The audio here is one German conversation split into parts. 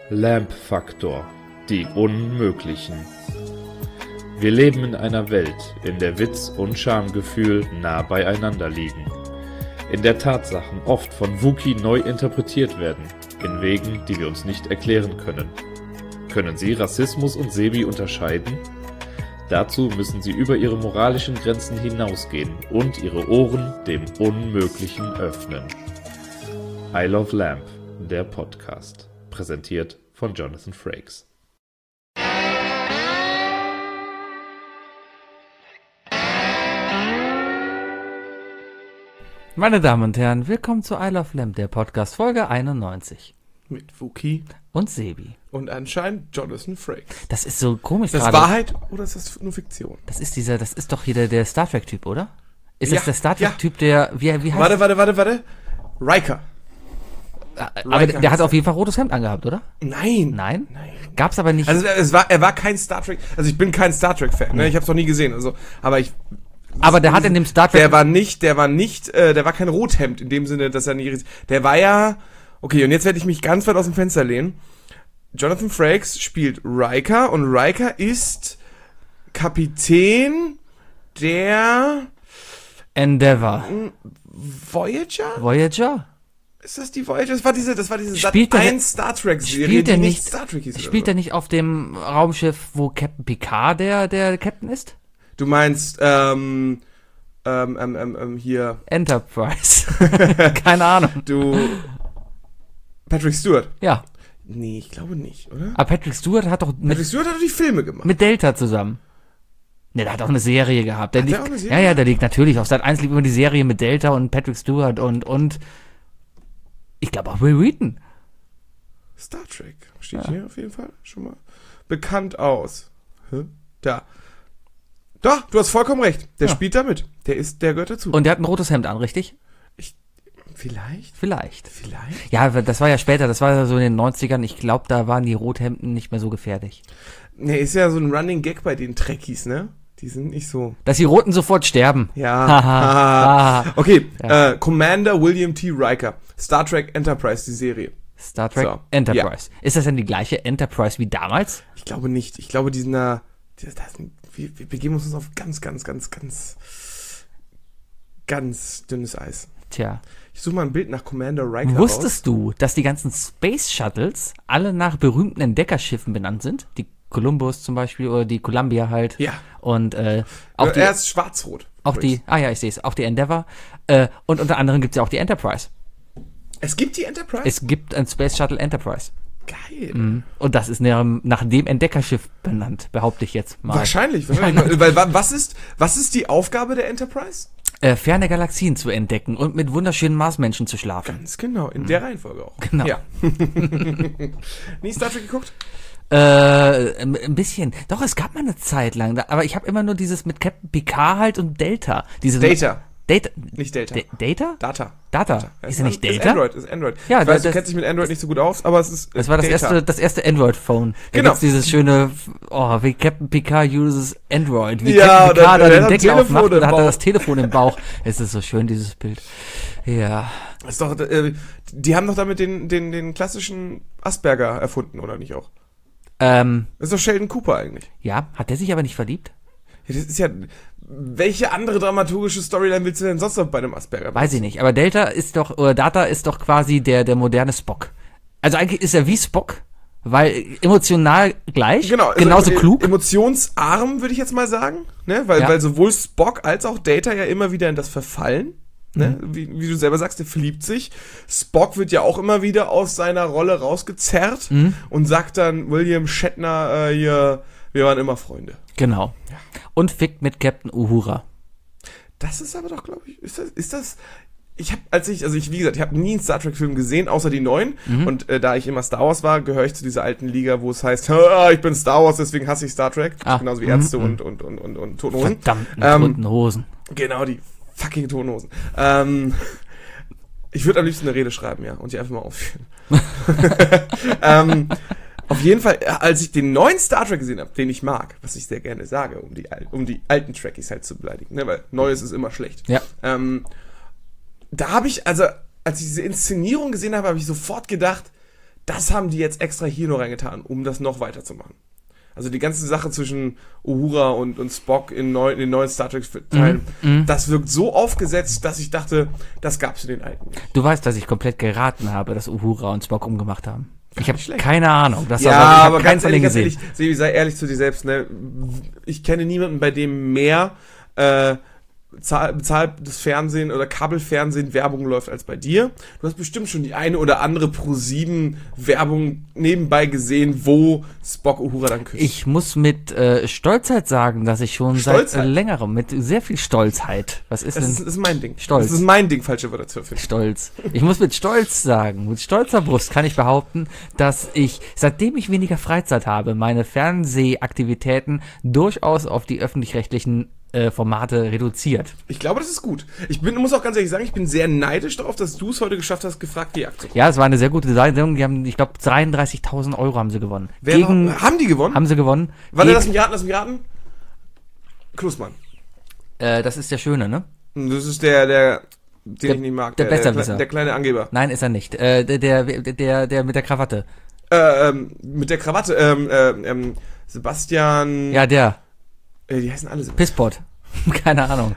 Lamp-Faktor, die Unmöglichen. Wir leben in einer Welt, in der Witz und Schamgefühl nah beieinander liegen. In der Tatsachen oft von Wookie neu interpretiert werden, in Wegen, die wir uns nicht erklären können. Können Sie Rassismus und Sebi unterscheiden? Dazu müssen Sie über Ihre moralischen Grenzen hinausgehen und Ihre Ohren dem Unmöglichen öffnen. I Love Lamp, der Podcast. Präsentiert von Jonathan Frakes. Meine Damen und Herren, willkommen zu I Love Lamp, der Podcast, Folge 91. Mit Wookie Und Sebi. und anscheinend Jonathan Frakes. Das ist so komisch Ist das gerade. Wahrheit oder ist das nur Fiktion? Das ist doch hier der Star Trek-Typ, oder? Ist Ja, das der Star Trek-Typ, der, wie heißt Warte. Riker. Aber Riker der hat heißt auf jeden Fall rotes Hemd angehabt, oder? Nein. Nein? Gab's aber nicht. Also er war kein Star Trek, also ich bin kein Star Trek-Fan, ne? Ich hab's noch nie gesehen, also, aber der hat in dem Star Trek... der war kein Rothemd, in dem Sinne, dass er nicht, der war ja, okay, und jetzt werde ich mich ganz weit aus dem Fenster lehnen. Jonathan Frakes spielt Riker und Riker ist Kapitän der Endeavour. Voyager? Ist das die Voyager? Das war diese Spielt der- Sat.1 Star Trek Serie, Spielt der die nicht, Star Trek hieß. spielt der nicht auf dem Raumschiff, wo Captain Picard der Captain ist? Du meinst, hier, Enterprise. Keine Ahnung. Patrick Stewart. Ja. Nee, ich glaube nicht, oder? Aber Patrick Stewart hat doch Patrick Stewart hat doch die Filme gemacht. mit Delta zusammen. Ne, der hat auch eine Serie gehabt. Der Hat der liegt, auch eine Serie? Ja, der liegt natürlich. Auf Sat.1 liegt immer die Serie mit Delta und Patrick Stewart und ich glaube auch Will Wheaton. Star Trek. Steht hier auf jeden Fall schon mal bekannt aus. Da. Doch, du hast vollkommen recht. Der spielt da mit. Der gehört dazu. Und der hat ein rotes Hemd an, richtig? Vielleicht? Vielleicht. Ja. Ja, das war ja später, das war ja so in den 90ern. Ich glaube, da waren die Rothemden nicht mehr so gefährlich. Ne, ist ja so ein Running Gag bei den Trekkies, ne? Die sind nicht so. Dass die Roten sofort sterben. Ja. Haha. Okay, Ja. Commander William T. Riker. Star Trek Enterprise, die Serie. Star Trek So, Enterprise. Ist das denn die gleiche Enterprise wie damals? Ich glaube nicht. Ich glaube, die sind da. Wir begeben uns auf ganz dünnes Eis. Tja. Ich suche mal ein Bild nach Commander Riker Wusstest du, dass die ganzen Space Shuttles alle nach berühmten Entdeckerschiffen benannt sind? Die Columbus zum Beispiel oder die Columbia halt. Ja. Und auch raus. die, Er ist schwarz-rot. auch die, ich sehe es, auch die Endeavour. Und unter anderem gibt es ja auch die Enterprise. Es gibt die Enterprise? Es gibt ein Space Shuttle Enterprise. Geil. Und das ist nach dem Entdeckerschiff benannt, behaupte ich jetzt mal. Wahrscheinlich. Weil was ist die Aufgabe der Enterprise? Ferne Galaxien zu entdecken und mit wunderschönen Marsmenschen zu schlafen. Ganz genau, in der Reihenfolge auch. Genau. Ja. Nie Star Trek geguckt? Ein bisschen. Doch, es gab mal eine Zeit lang, aber ich habe immer nur dieses mit Captain Picard halt und Delta. Data. Data? Nicht Delta. Data? Data. Data. Ist er nicht Ist Delta? Android. Ja, ich weiß, du das- kennst dich mit Android nicht so gut aus, aber es ist Das war das erste Android-Phone. Da Genau. gibt's dieses schöne, wie Captain Picard uses Android. Wie Ja, Captain Picard der da den hat ein Deckel aufmacht Telefon und im da hat er Bauch. das Telefon im Bauch. Es ist so schön, dieses Bild. Ja. Ist doch, die haben doch damit den klassischen Asperger erfunden, oder nicht auch? Das ist doch Sheldon Cooper eigentlich. Ja, hat der sich aber nicht verliebt? Ja, das ist ja, welche andere dramaturgische Storyline willst du denn sonst noch bei einem Asperger? Weiß ich nicht. Aber Data ist doch quasi der moderne Spock. Also eigentlich ist er wie Spock, weil emotional gleich, Genau, also genauso klug. Emotionsarm, würde ich jetzt mal sagen, ne? Ja. Weil sowohl Spock als auch Data ja immer wieder in das verfallen, ne? Mhm. Wie du selber sagst, der verliebt sich. Spock wird ja auch immer wieder aus seiner Rolle rausgezerrt Mhm. und sagt dann William Shatner, hier, wir waren immer Freunde. Genau. Und fickt mit Captain Uhura. Das ist aber doch, glaube ich, ist das, ich habe nie einen Star Trek Film gesehen, außer die neuen. Und da ich immer Star Wars war, gehöre ich zu dieser alten Liga, wo es heißt, ich bin Star Wars, deswegen hasse ich Star Trek. Genauso wie Ärzte und Toten Hosen. Verdammten toten Hosen. Genau, die fucking Toten Hosen. Ich würde am liebsten eine Rede schreiben, ja, und die einfach mal aufführen. Auf jeden Fall, als ich den neuen Star Trek gesehen habe, den ich mag, was ich sehr gerne sage, um die alten Trekkies halt zu beleidigen, ne, weil Neues ist immer schlecht. Ja. Da habe ich, also als ich diese Inszenierung gesehen habe, habe ich sofort gedacht, das haben die jetzt extra hier noch reingetan, um das noch weiterzumachen. Also die ganze Sache zwischen Uhura und Spock in den neuen Star Trek-Teilen, das wirkt so aufgesetzt, dass ich dachte, das gab's in den alten nicht. Du weißt, dass ich komplett geraten habe, dass Uhura und Spock umgemacht haben. Ich habe keine Ahnung. Ich aber habe ganz ehrlich, Sebi, sei ehrlich zu dir selbst, ne? Ich kenne niemanden, bei dem mehr bezahltes Fernsehen oder Kabelfernsehen Werbung läuft als bei dir. Du hast bestimmt schon die eine oder andere Pro7 Werbung nebenbei gesehen, wo Spock Uhura dann küsst. Ich muss mit Stolzheit sagen, dass ich schon seit längerem, mit sehr viel Stolzheit, was ist denn? Das ist mein Ding. Stolz. Das ist mein Ding, falsche Wörter zu erfinden. Stolz. Ich muss mit Stolz sagen, mit stolzer Brust kann ich behaupten, dass ich, seitdem ich weniger Freizeit habe, meine Fernsehaktivitäten durchaus auf die öffentlich-rechtlichen Formate reduziert. Ich glaube, das ist gut. Muss auch ganz ehrlich sagen, ich bin sehr neidisch darauf, dass du es heute geschafft hast, gefragt die Jagd zu machen. Ja, es war eine sehr gute Sendung. Die haben, ich glaube, 33.000 Euro haben sie gewonnen. Haben die gewonnen? Haben sie gewonnen. Warte, lass mich raten. Klussmann. Das ist der Schöne, ne? Das ist der den ich nicht mag. Der Besserwisser. Der kleine Angeber. Nein, ist er nicht. Der mit der Krawatte. Mit der Krawatte. Sebastian. Ja, der. Die heißen alle so. Pisspot. Keine Ahnung.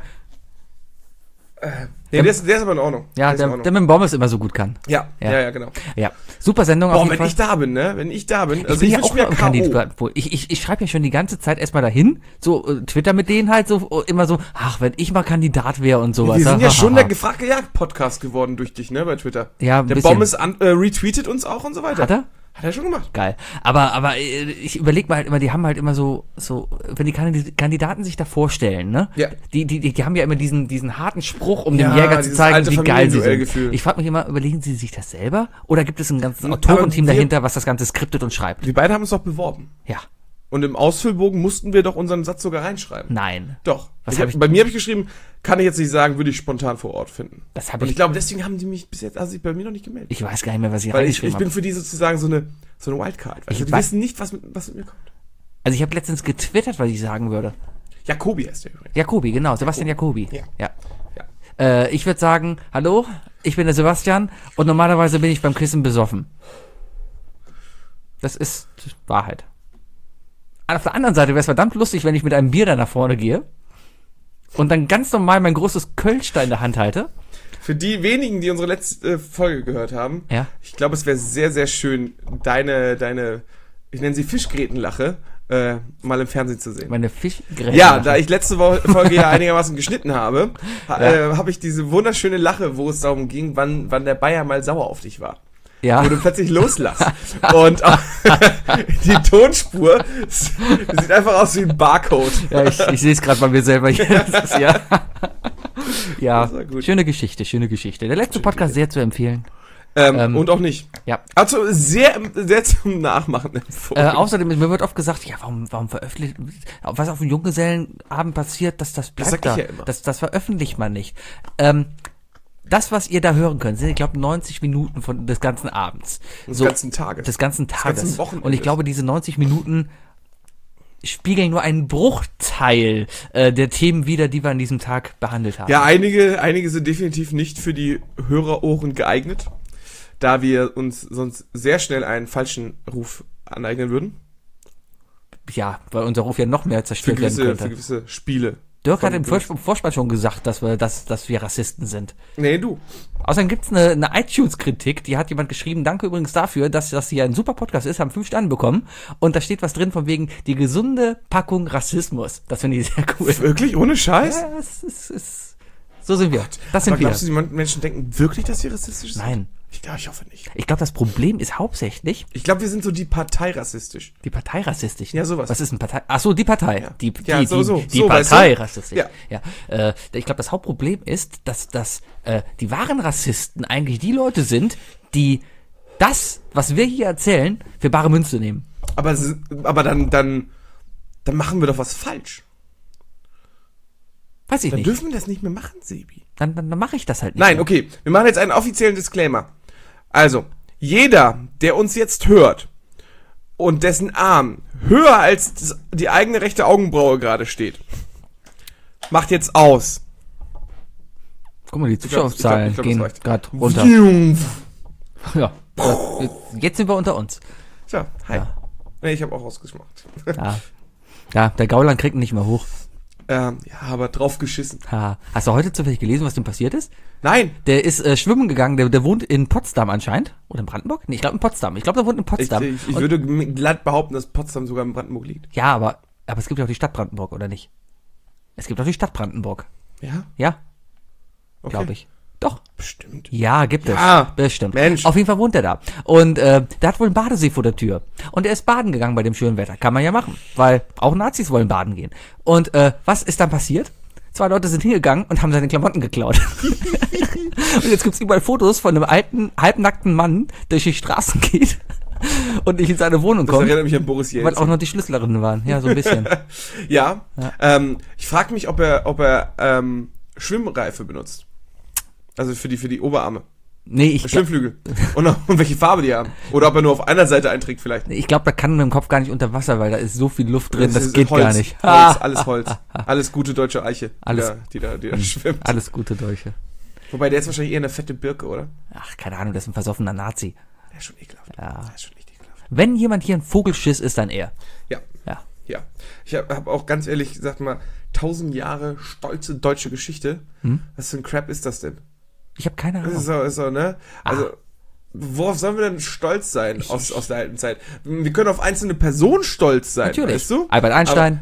Nee, der ist aber in Ordnung. Ja, der mit dem Bommes immer so gut kann. Ja, genau. Ja. Super Sendung auf jeden Fall. Wenn ich da bin, also ich wünsche mir Kandidat. Ich schreibe ja schon die ganze Zeit erstmal dahin, so Twitter mit denen halt so immer so, ach, wenn ich mal Kandidat wäre und sowas. Wir sind ja schon der gefragte Jagd-Podcast geworden durch dich, ne, bei Twitter. Ja, der Bommes retweetet uns auch und so weiter. Hat er? Hat er schon gemacht. Geil. Aber ich überlege mal halt immer, die haben halt immer so, wenn die Kandidaten sich da vorstellen, ne? Ja. Die haben ja immer diesen harten Spruch, um dem Jäger zu zeigen, wie geil sie sind. Gefühl. Ich frage mich immer, überlegen sie sich das selber? Oder gibt es ein ganzes Autorenteam dahinter, was das Ganze skriptet und schreibt? Wir beide haben uns doch beworben. Ja. Und im Ausfüllbogen mussten wir doch unseren Satz sogar reinschreiben. Nein. Doch. Bei mir habe ich geschrieben, kann ich jetzt nicht sagen, würde ich spontan vor Ort finden. Und ich glaube, deswegen haben die mich bis jetzt sich bei mir noch nicht gemeldet. Ich weiß gar nicht mehr, was ich reingeschrieben habe. Ich bin für die sozusagen so eine Wildcard. Also die wissen nicht, was mit mir kommt. Also ich habe letztens getwittert, was ich sagen würde. Jacobi heißt der übrigens. Jacobi, genau. Sebastian Jacobi. Ja. Ich würde sagen, hallo, ich bin der Sebastian und normalerweise bin ich beim Kissen besoffen. Das ist Wahrheit. Auf der anderen Seite wäre es verdammt lustig, wenn ich mit einem Bier da nach vorne gehe und dann ganz normal mein großes Kölsch da in der Hand halte. Für die wenigen, die unsere letzte Folge gehört haben, ja. Ich glaube, es wäre sehr, sehr schön, deine, ich nenne sie Fischgrätenlache, mal im Fernsehen zu sehen. Meine Fischgrätenlache? Ja, da ich letzte Folge ja einigermaßen geschnitten habe, habe ich diese wunderschöne Lache, wo es darum ging, wann der Bayer mal sauer auf dich war. Ja. Wo du plötzlich loslässt. Und die Tonspur sieht einfach aus wie ein Barcode. Ja, ich sehe es gerade bei mir selber hier. Ja, schöne Geschichte. Der letzte Podcast sehr zu empfehlen. Und auch nicht. Ja. Also sehr zum Nachmachen empfohlen. Außerdem, mir wird oft gesagt, ja, warum veröffentlicht, was auf dem Junggesellenabend passiert, das bleibt da. Ja immer. Das veröffentlicht man nicht. Das, was ihr da hören könnt, sind, ich glaube, 90 Minuten des ganzen Abends. Des ganzen Tages. Des ganzen Wochenendes. Und ich glaube, diese 90 Minuten spiegeln nur einen Bruchteil der Themen wider, die wir an diesem Tag behandelt haben. Ja, einige sind definitiv nicht für die Hörerohren geeignet, da wir uns sonst sehr schnell einen falschen Ruf aneignen würden. Ja, weil unser Ruf ja noch mehr zerstört werden könnte. Für gewisse Spiele. Dirk hat im Vorspann schon gesagt, dass wir Rassisten sind. Nee, du. Außerdem gibt's eine iTunes-Kritik, die hat jemand geschrieben, danke übrigens dafür, dass das hier ein super Podcast ist, haben 5 Sterne bekommen. Und da steht was drin von wegen die gesunde Packung Rassismus. Das finde ich sehr cool. Wirklich? Ohne Scheiß? Ja, so sind wir. Das sind wir. Glaubst du, die Menschen denken wirklich, dass sie rassistisch sind? Nein. Ich hoffe nicht. Ich glaube, das Problem ist hauptsächlich... Ich glaube, wir sind so die Partei rassistisch. Die Partei rassistisch? Ja, sowas. Was ist eine Partei? Ach so, die Partei. Ja. Die Partei weißt du? Rassistisch. Ja. Ich glaube, das Hauptproblem ist, dass die wahren Rassisten eigentlich die Leute sind, die das, was wir hier erzählen, für bare Münze nehmen. Aber dann machen wir doch was falsch. Weiß ich nicht. Dann dürfen wir das nicht mehr machen, Sebi. Dann mache ich das halt nicht. Nein, mehr. Okay. Wir machen jetzt einen offiziellen Disclaimer. Also, jeder, der uns jetzt hört und dessen Arm höher als die eigene rechte Augenbraue gerade steht, macht jetzt aus. Guck mal, die Zuschauerzahlen gehen gerade runter. Ja. Jetzt sind wir unter uns. Tja, hi. Ja. Nee, ich habe auch ausgeschmackt. Ja, der Gauland kriegt ihn nicht mehr hoch. Ja, aber drauf geschissen. Hast du heute zufällig gelesen, was dem passiert ist? Nein. Der ist schwimmen gegangen, der wohnt in Potsdam anscheinend. Oder in Brandenburg? Nee, ich glaube in Potsdam. Ich glaube, der wohnt in Potsdam. Ich würde glatt behaupten, dass Potsdam sogar in Brandenburg liegt. Ja, aber es gibt ja auch die Stadt Brandenburg, oder nicht? Es gibt auch die Stadt Brandenburg. Ja? Ja, Okay. glaube ich. Doch. Bestimmt. Ja, gibt es. Ja, Bestimmt. Mensch. Auf jeden Fall wohnt er da. Und der hat wohl einen Badesee vor der Tür. Und er ist baden gegangen bei dem schönen Wetter. Kann man ja machen. Weil auch Nazis wollen baden gehen. Und was ist dann passiert? 2 Leute sind hingegangen und haben seine Klamotten geklaut. Und jetzt gibt's überall Fotos von einem alten, halbnackten Mann, der durch die Straßen geht und nicht in seine Wohnung Das kommt. erinnert mich an Boris Jelzin. Weil auch noch die Schlüsselerinnen waren. Ja, so ein bisschen. Ja. Ich frage mich, ob er Schwimmreife benutzt. Also für die Oberarme. Nee, Schwimmflügel. Und welche Farbe die haben. Oder ob er nur auf einer Seite einträgt vielleicht. ich glaube, da kann man im Kopf gar nicht unter Wasser, weil da ist so viel Luft drin, das geht Holz, gar nicht. Holz, alles Holz. Alles gute deutsche Eiche, die da schwimmt. Alles gute Deutsche. Wobei, der ist wahrscheinlich eher eine fette Birke, oder? Ach, keine Ahnung, das ist ein versoffener Nazi. Der ist schon ekelhaft. Ja. Der ist schon echt ekelhaft. Wenn jemand hier ein Vogelschiss ist, dann er. Ja. Ja. Ja. Ich hab auch ganz ehrlich gesagt mal, 1000 Jahre stolze deutsche Geschichte. Was für ein Crap ist das denn? Ich habe keine Ahnung. Das ist so, ne? Also, worauf sollen wir denn stolz sein aus der alten Zeit? Wir können auf einzelne Personen stolz sein, Natürlich. weißt du? Albert Einstein.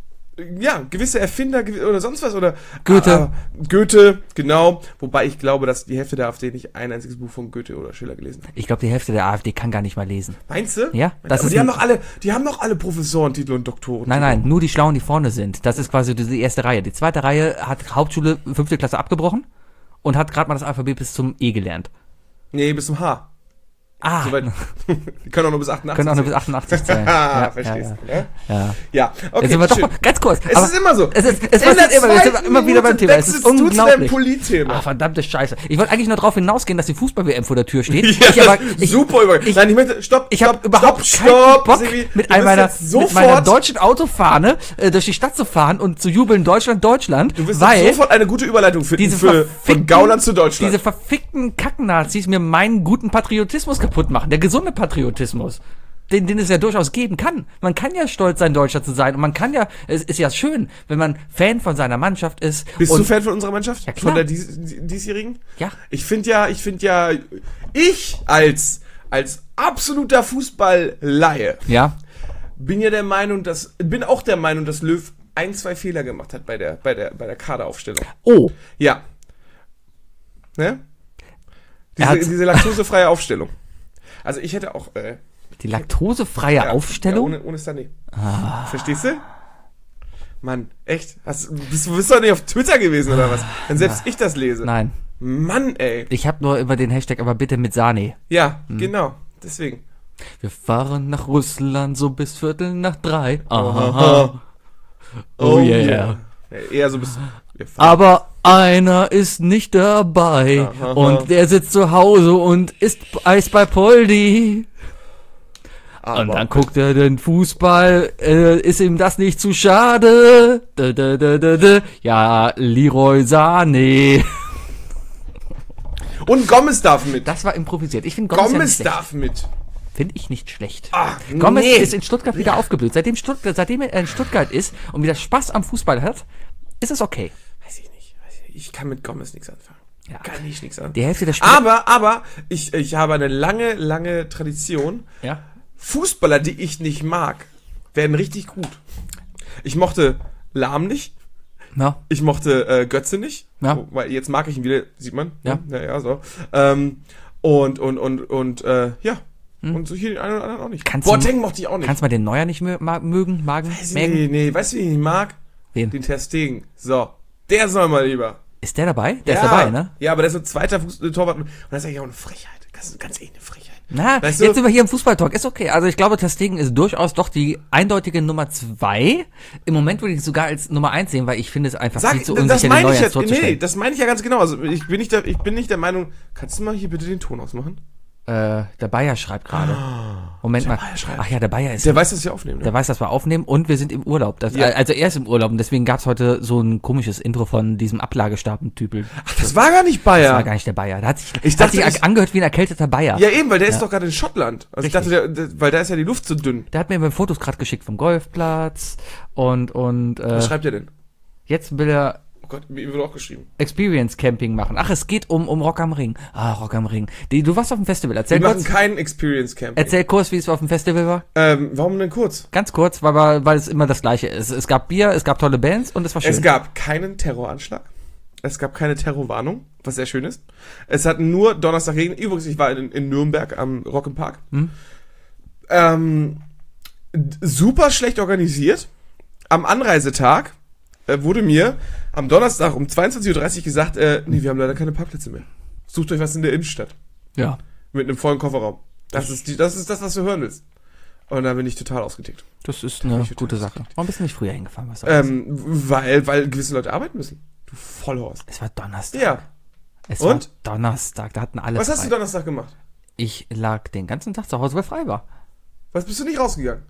Ja, gewisse Erfinder oder sonst was oder Goethe. Goethe, genau. Wobei ich glaube, dass die Hälfte der AfD nicht ein einziges Buch von Goethe oder Schiller gelesen hat. Ich glaube, die Hälfte der AfD kann gar nicht mal lesen. Meinst du? Ja, das Aber ist die haben doch alle Professorentitel und Doktoren. Nein, nur die Schlauen, die vorne sind. Das ist quasi die erste Reihe. Die zweite Reihe hat Hauptschule 5. Klasse abgebrochen und hat gerade mal das Alphabet bis zum E gelernt. Nee, bis zum H. Soweit, die können auch nur bis 88 Können auch nur bis 88 zählen. Ja, verstehst du, ja. ne? Ja. Ja, okay, Jetzt sind wir doch schön. mal, ganz kurz. Es ist immer so. Es passiert immer, wir sind immer wieder beim Thema. Es ist unglaublich. Politthema. Verdammte Scheiße. Ich wollte eigentlich nur darauf hinausgehen, dass die Fußball-WM vor der Tür steht. Ja, super Übergang. Nein, ich möchte, stopp. Ich habe überhaupt keinen Bock, mit meiner deutschen Autofahne durch die Stadt zu fahren und zu jubeln, Deutschland. Du wirst sofort eine gute Überleitung finden von Gauland zu Deutschland. Diese verfickten Kacknazis mir meinen guten Patriotismus kaputt machen. Der gesunde Patriotismus. Den es ja durchaus geben kann. Man kann ja stolz sein, Deutscher zu sein. Und man kann ja, es ist ja schön, wenn man Fan von seiner Mannschaft ist. Bist du Fan von unserer Mannschaft? Ja, klar. Von der diesjährigen? Ja. Ich als absoluter Fußball-Laie. Ja. Bin auch der Meinung, dass Löw 1-2 Fehler gemacht hat bei der Kaderaufstellung. Oh. Ja. Ne? Diese laktosefreie Aufstellung. Also ich hätte auch, die laktosefreie Aufstellung? Ja, ohne Sané. Verstehst du? Mann, echt? Bist du doch nicht auf Twitter gewesen oder was? Wenn selbst ich das lese. Nein. Mann, ey. Ich habe nur über den Hashtag, aber bitte mit Sané. Ja, genau. Deswegen. Wir fahren nach Russland so bis 2:45. Aha. Oh yeah. Ja, eher so bis... Aber einer ist nicht dabei. Aha. Und der sitzt zu Hause und isst Eis bei Poldi. Und dann guckt er den Fußball, ist ihm das nicht zu schade? Ja, Leroy Sané. Und Gomez darf mit. Das war improvisiert. Ich finde Gomez darf mit. Finde ich nicht schlecht. Gomez ist in Stuttgart wieder aufgeblüht. Seitdem er in Stuttgart ist und wieder Spaß am Fußball hat, ist es okay. Weiß ich nicht. Ich kann mit Gomez nichts anfangen. Ja. Kann ich nichts anfangen. Die Hälfte der Spieler... Aber ich habe eine lange Tradition. Ja. Fußballer, die ich nicht mag, werden richtig gut. Ich mochte Lahm nicht. Ja. Ich mochte Götze nicht. Ja. Weil jetzt mag ich ihn wieder, sieht man. Ja. Ja, so. Ja. Und so hier den einen oder anderen auch nicht. Boateng mochte ich auch nicht. Kannst du mal den Neuer nicht mögen? Nee, weißt du, wie ich ihn mag? Wen? Den Ter Stegen. So. Der soll mal lieber. Ist der dabei? Der ist dabei, ne? Ja, aber der ist so zweiter Torwart. Und das ist eigentlich auch eine Frechheit. Ganz eine Frechheit. Na, weißt du? Jetzt sind wir hier im Fußballtalk. Ist okay. Also ich glaube, Ter Stegen ist durchaus doch die eindeutige Nummer 2. Im Moment würde ich sogar als Nummer 1 sehen, weil ich finde es einfach viel zu unsicher, den Neuer ins Tor zu stellen. Nee, das meine ich ja ganz genau. Also ich bin nicht der Meinung, kannst du mal hier bitte den Ton ausmachen? Der Bayer schreibt gerade. Moment mal. Ach ja, der Bayer ist... Der weiß, dass wir aufnehmen. Ne? Der weiß, dass wir aufnehmen und wir sind im Urlaub. Also er ist im Urlaub und deswegen gab's heute so ein komisches Intro von diesem Ablagestapeltypen. Ach, das war gar nicht Bayer. Das war gar nicht der Bayer. Der hat sich angehört wie ein erkälteter Bayer. Ja eben, weil der ist doch gerade in Schottland. Also richtig. Ich dachte, weil da ist ja die Luft so dünn. Der hat mir Fotos gerade geschickt vom Golfplatz und was schreibt er denn? Jetzt will er... Oh Gott, mir wird auch geschrieben. Experience Camping machen. Ach, es geht um Rock am Ring. Ah, Rock am Ring. Du warst auf dem Festival. Wir machen keinen Experience Camping. Erzähl kurz, wie es auf dem Festival war. Warum denn kurz? Ganz kurz, weil es immer das Gleiche ist. Es gab Bier, es gab tolle Bands und es war schön. Es gab keinen Terroranschlag. Es gab keine Terrorwarnung, was sehr schön ist. Es hat nur Donnerstag Regen. Übrigens, ich war in Nürnberg am Rock im Park. Super schlecht organisiert. Am Anreisetag wurde mir am Donnerstag um 22.30 Uhr gesagt, nee, wir haben leider keine Parkplätze mehr. Sucht euch was in der Innenstadt. Ja. Mit einem vollen Kofferraum. Das ist das, was du hören willst. Und da bin ich total ausgetickt. Das ist eine gute Sache. Warum bist du nicht früher hingefahren? Weil gewisse Leute arbeiten müssen. Du Vollhorst. Es war Donnerstag. Ja. Es war Donnerstag, da hatten alle Was hast du Donnerstag gemacht? Ich lag den ganzen Tag zu Hause, weil frei war. Was, bist du nicht rausgegangen?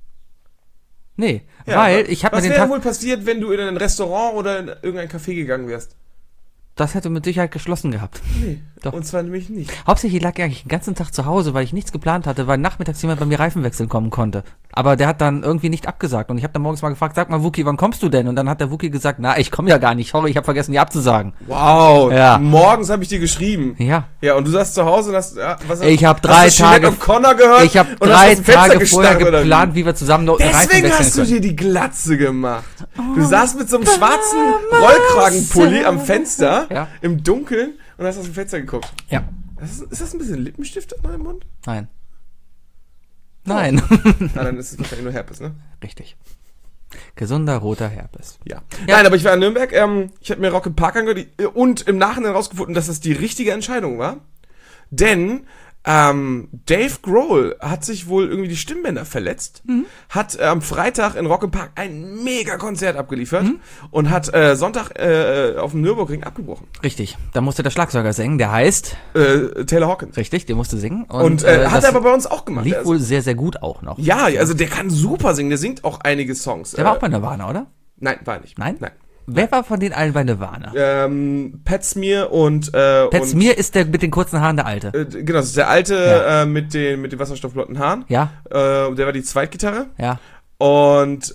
Nee, ja, weil ich habe mir den Tag... Was wäre wohl passiert, wenn du in ein Restaurant oder in irgendein Café gegangen wärst? Das hätte mit Sicherheit geschlossen gehabt. Nee, doch. Und zwar nämlich nicht. Hauptsächlich lag ich eigentlich den ganzen Tag zu Hause, weil ich nichts geplant hatte, weil nachmittags jemand bei mir Reifen wechseln kommen konnte. Aber der hat dann irgendwie nicht abgesagt. Und ich habe dann morgens mal gefragt, sag mal Wookie, wann kommst du denn? Und dann hat der Wookie gesagt, na, ich komme ja gar nicht. Sorry, ich habe vergessen, dir abzusagen. Wow, ja. Morgens habe ich dir geschrieben. Ja. Ja, und du saßt zu Hause und hast... Ich habe 3 Tage... Connor gehört ich habe 3 Tage vorher geplant, wie wir zusammen noch Reifen wechseln können. Deswegen hast du dir die Glatze gemacht. Du saßt mit so einem schwarzen Rollkragenpulli am Fenster, im Dunkeln, und hast aus dem Fenster geguckt. Ja. Ist das ein bisschen Lippenstift an deinem Mund? Nein. Nein. Na, dann ist es wahrscheinlich nur Herpes, ne? Richtig. Gesunder roter Herpes. Ja. Nein, aber ich war in Nürnberg, ich habe mir Rock im Park angehört und im Nachhinein rausgefunden, dass das die richtige Entscheidung war. Denn Dave Grohl hat sich wohl irgendwie die Stimmbänder verletzt, hat am Freitag in Rock im Park ein Mega-Konzert abgeliefert und hat Sonntag auf dem Nürburgring abgebrochen. Richtig, da musste der Schlagzeuger singen, der heißt Taylor Hawkins. Richtig, der musste singen. Und hat er aber bei uns auch gemacht. Lief wohl sehr, sehr gut auch noch. Ja, also der kann super singen, der singt auch einige Songs. Der war auch bei Nirvana, oder? Nein, war nicht. Nein? Wer war von den allen bei Nirvana? Pat Smear und Pat Smear ist der mit den kurzen Haaren, der Alte. Genau, das ist der Alte mit den wasserstoffblonden Haaren. Ja. Der war die Zweitgitarre. Ja. Und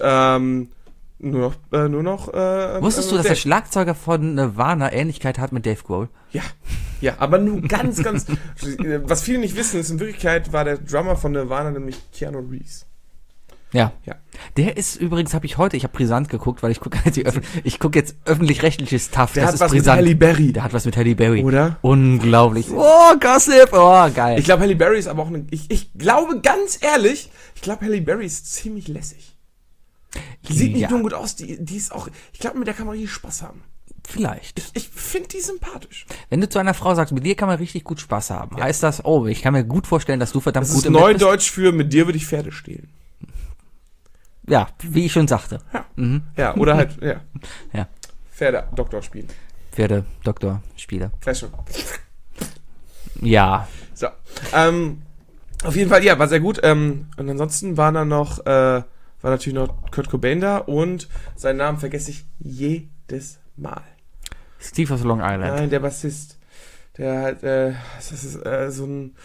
nur noch Wusstest du, dass der Schlagzeuger von Nirvana Ähnlichkeit hat mit Dave Grohl? Ja, aber nur ganz, ganz... Was viele nicht wissen, ist in Wirklichkeit war der Drummer von Nirvana nämlich Keanu Reeves. Ja. Der ist übrigens, ich habe brisant geguckt, weil ich gucke jetzt öffentlich-rechtliches Stuff. Der hat was mit Halle Berry. Der hat was mit Halle Berry. Oder? Unglaublich. Oh, Gossip. Oh, geil. Ich glaube, Halle Berry ist aber auch ich glaube, ganz ehrlich, Halle Berry ist ziemlich lässig. Die sieht nicht nur gut aus, die ist auch, ich glaube, mit der kann man richtig Spaß haben. Vielleicht. Ich finde die sympathisch. Wenn du zu einer Frau sagst, mit dir kann man richtig gut Spaß haben, heißt das, ich kann mir gut vorstellen, dass du verdammt gut im Bett bist. Das ist Neudeutsch für, mit dir würde ich Pferde stehlen. Ja, wie ich schon sagte. Ja, ja, oder halt, ja. Pferde-Doktor spielen. Pferde-Doktor-Spiele. Weißt schon. Ja. So. Auf jeden Fall, war sehr gut. Und ansonsten war natürlich noch Kurt Cobain da und seinen Namen vergesse ich jedes Mal. Steve aus Long Island. Nein, der Bassist. Der halt, das ist so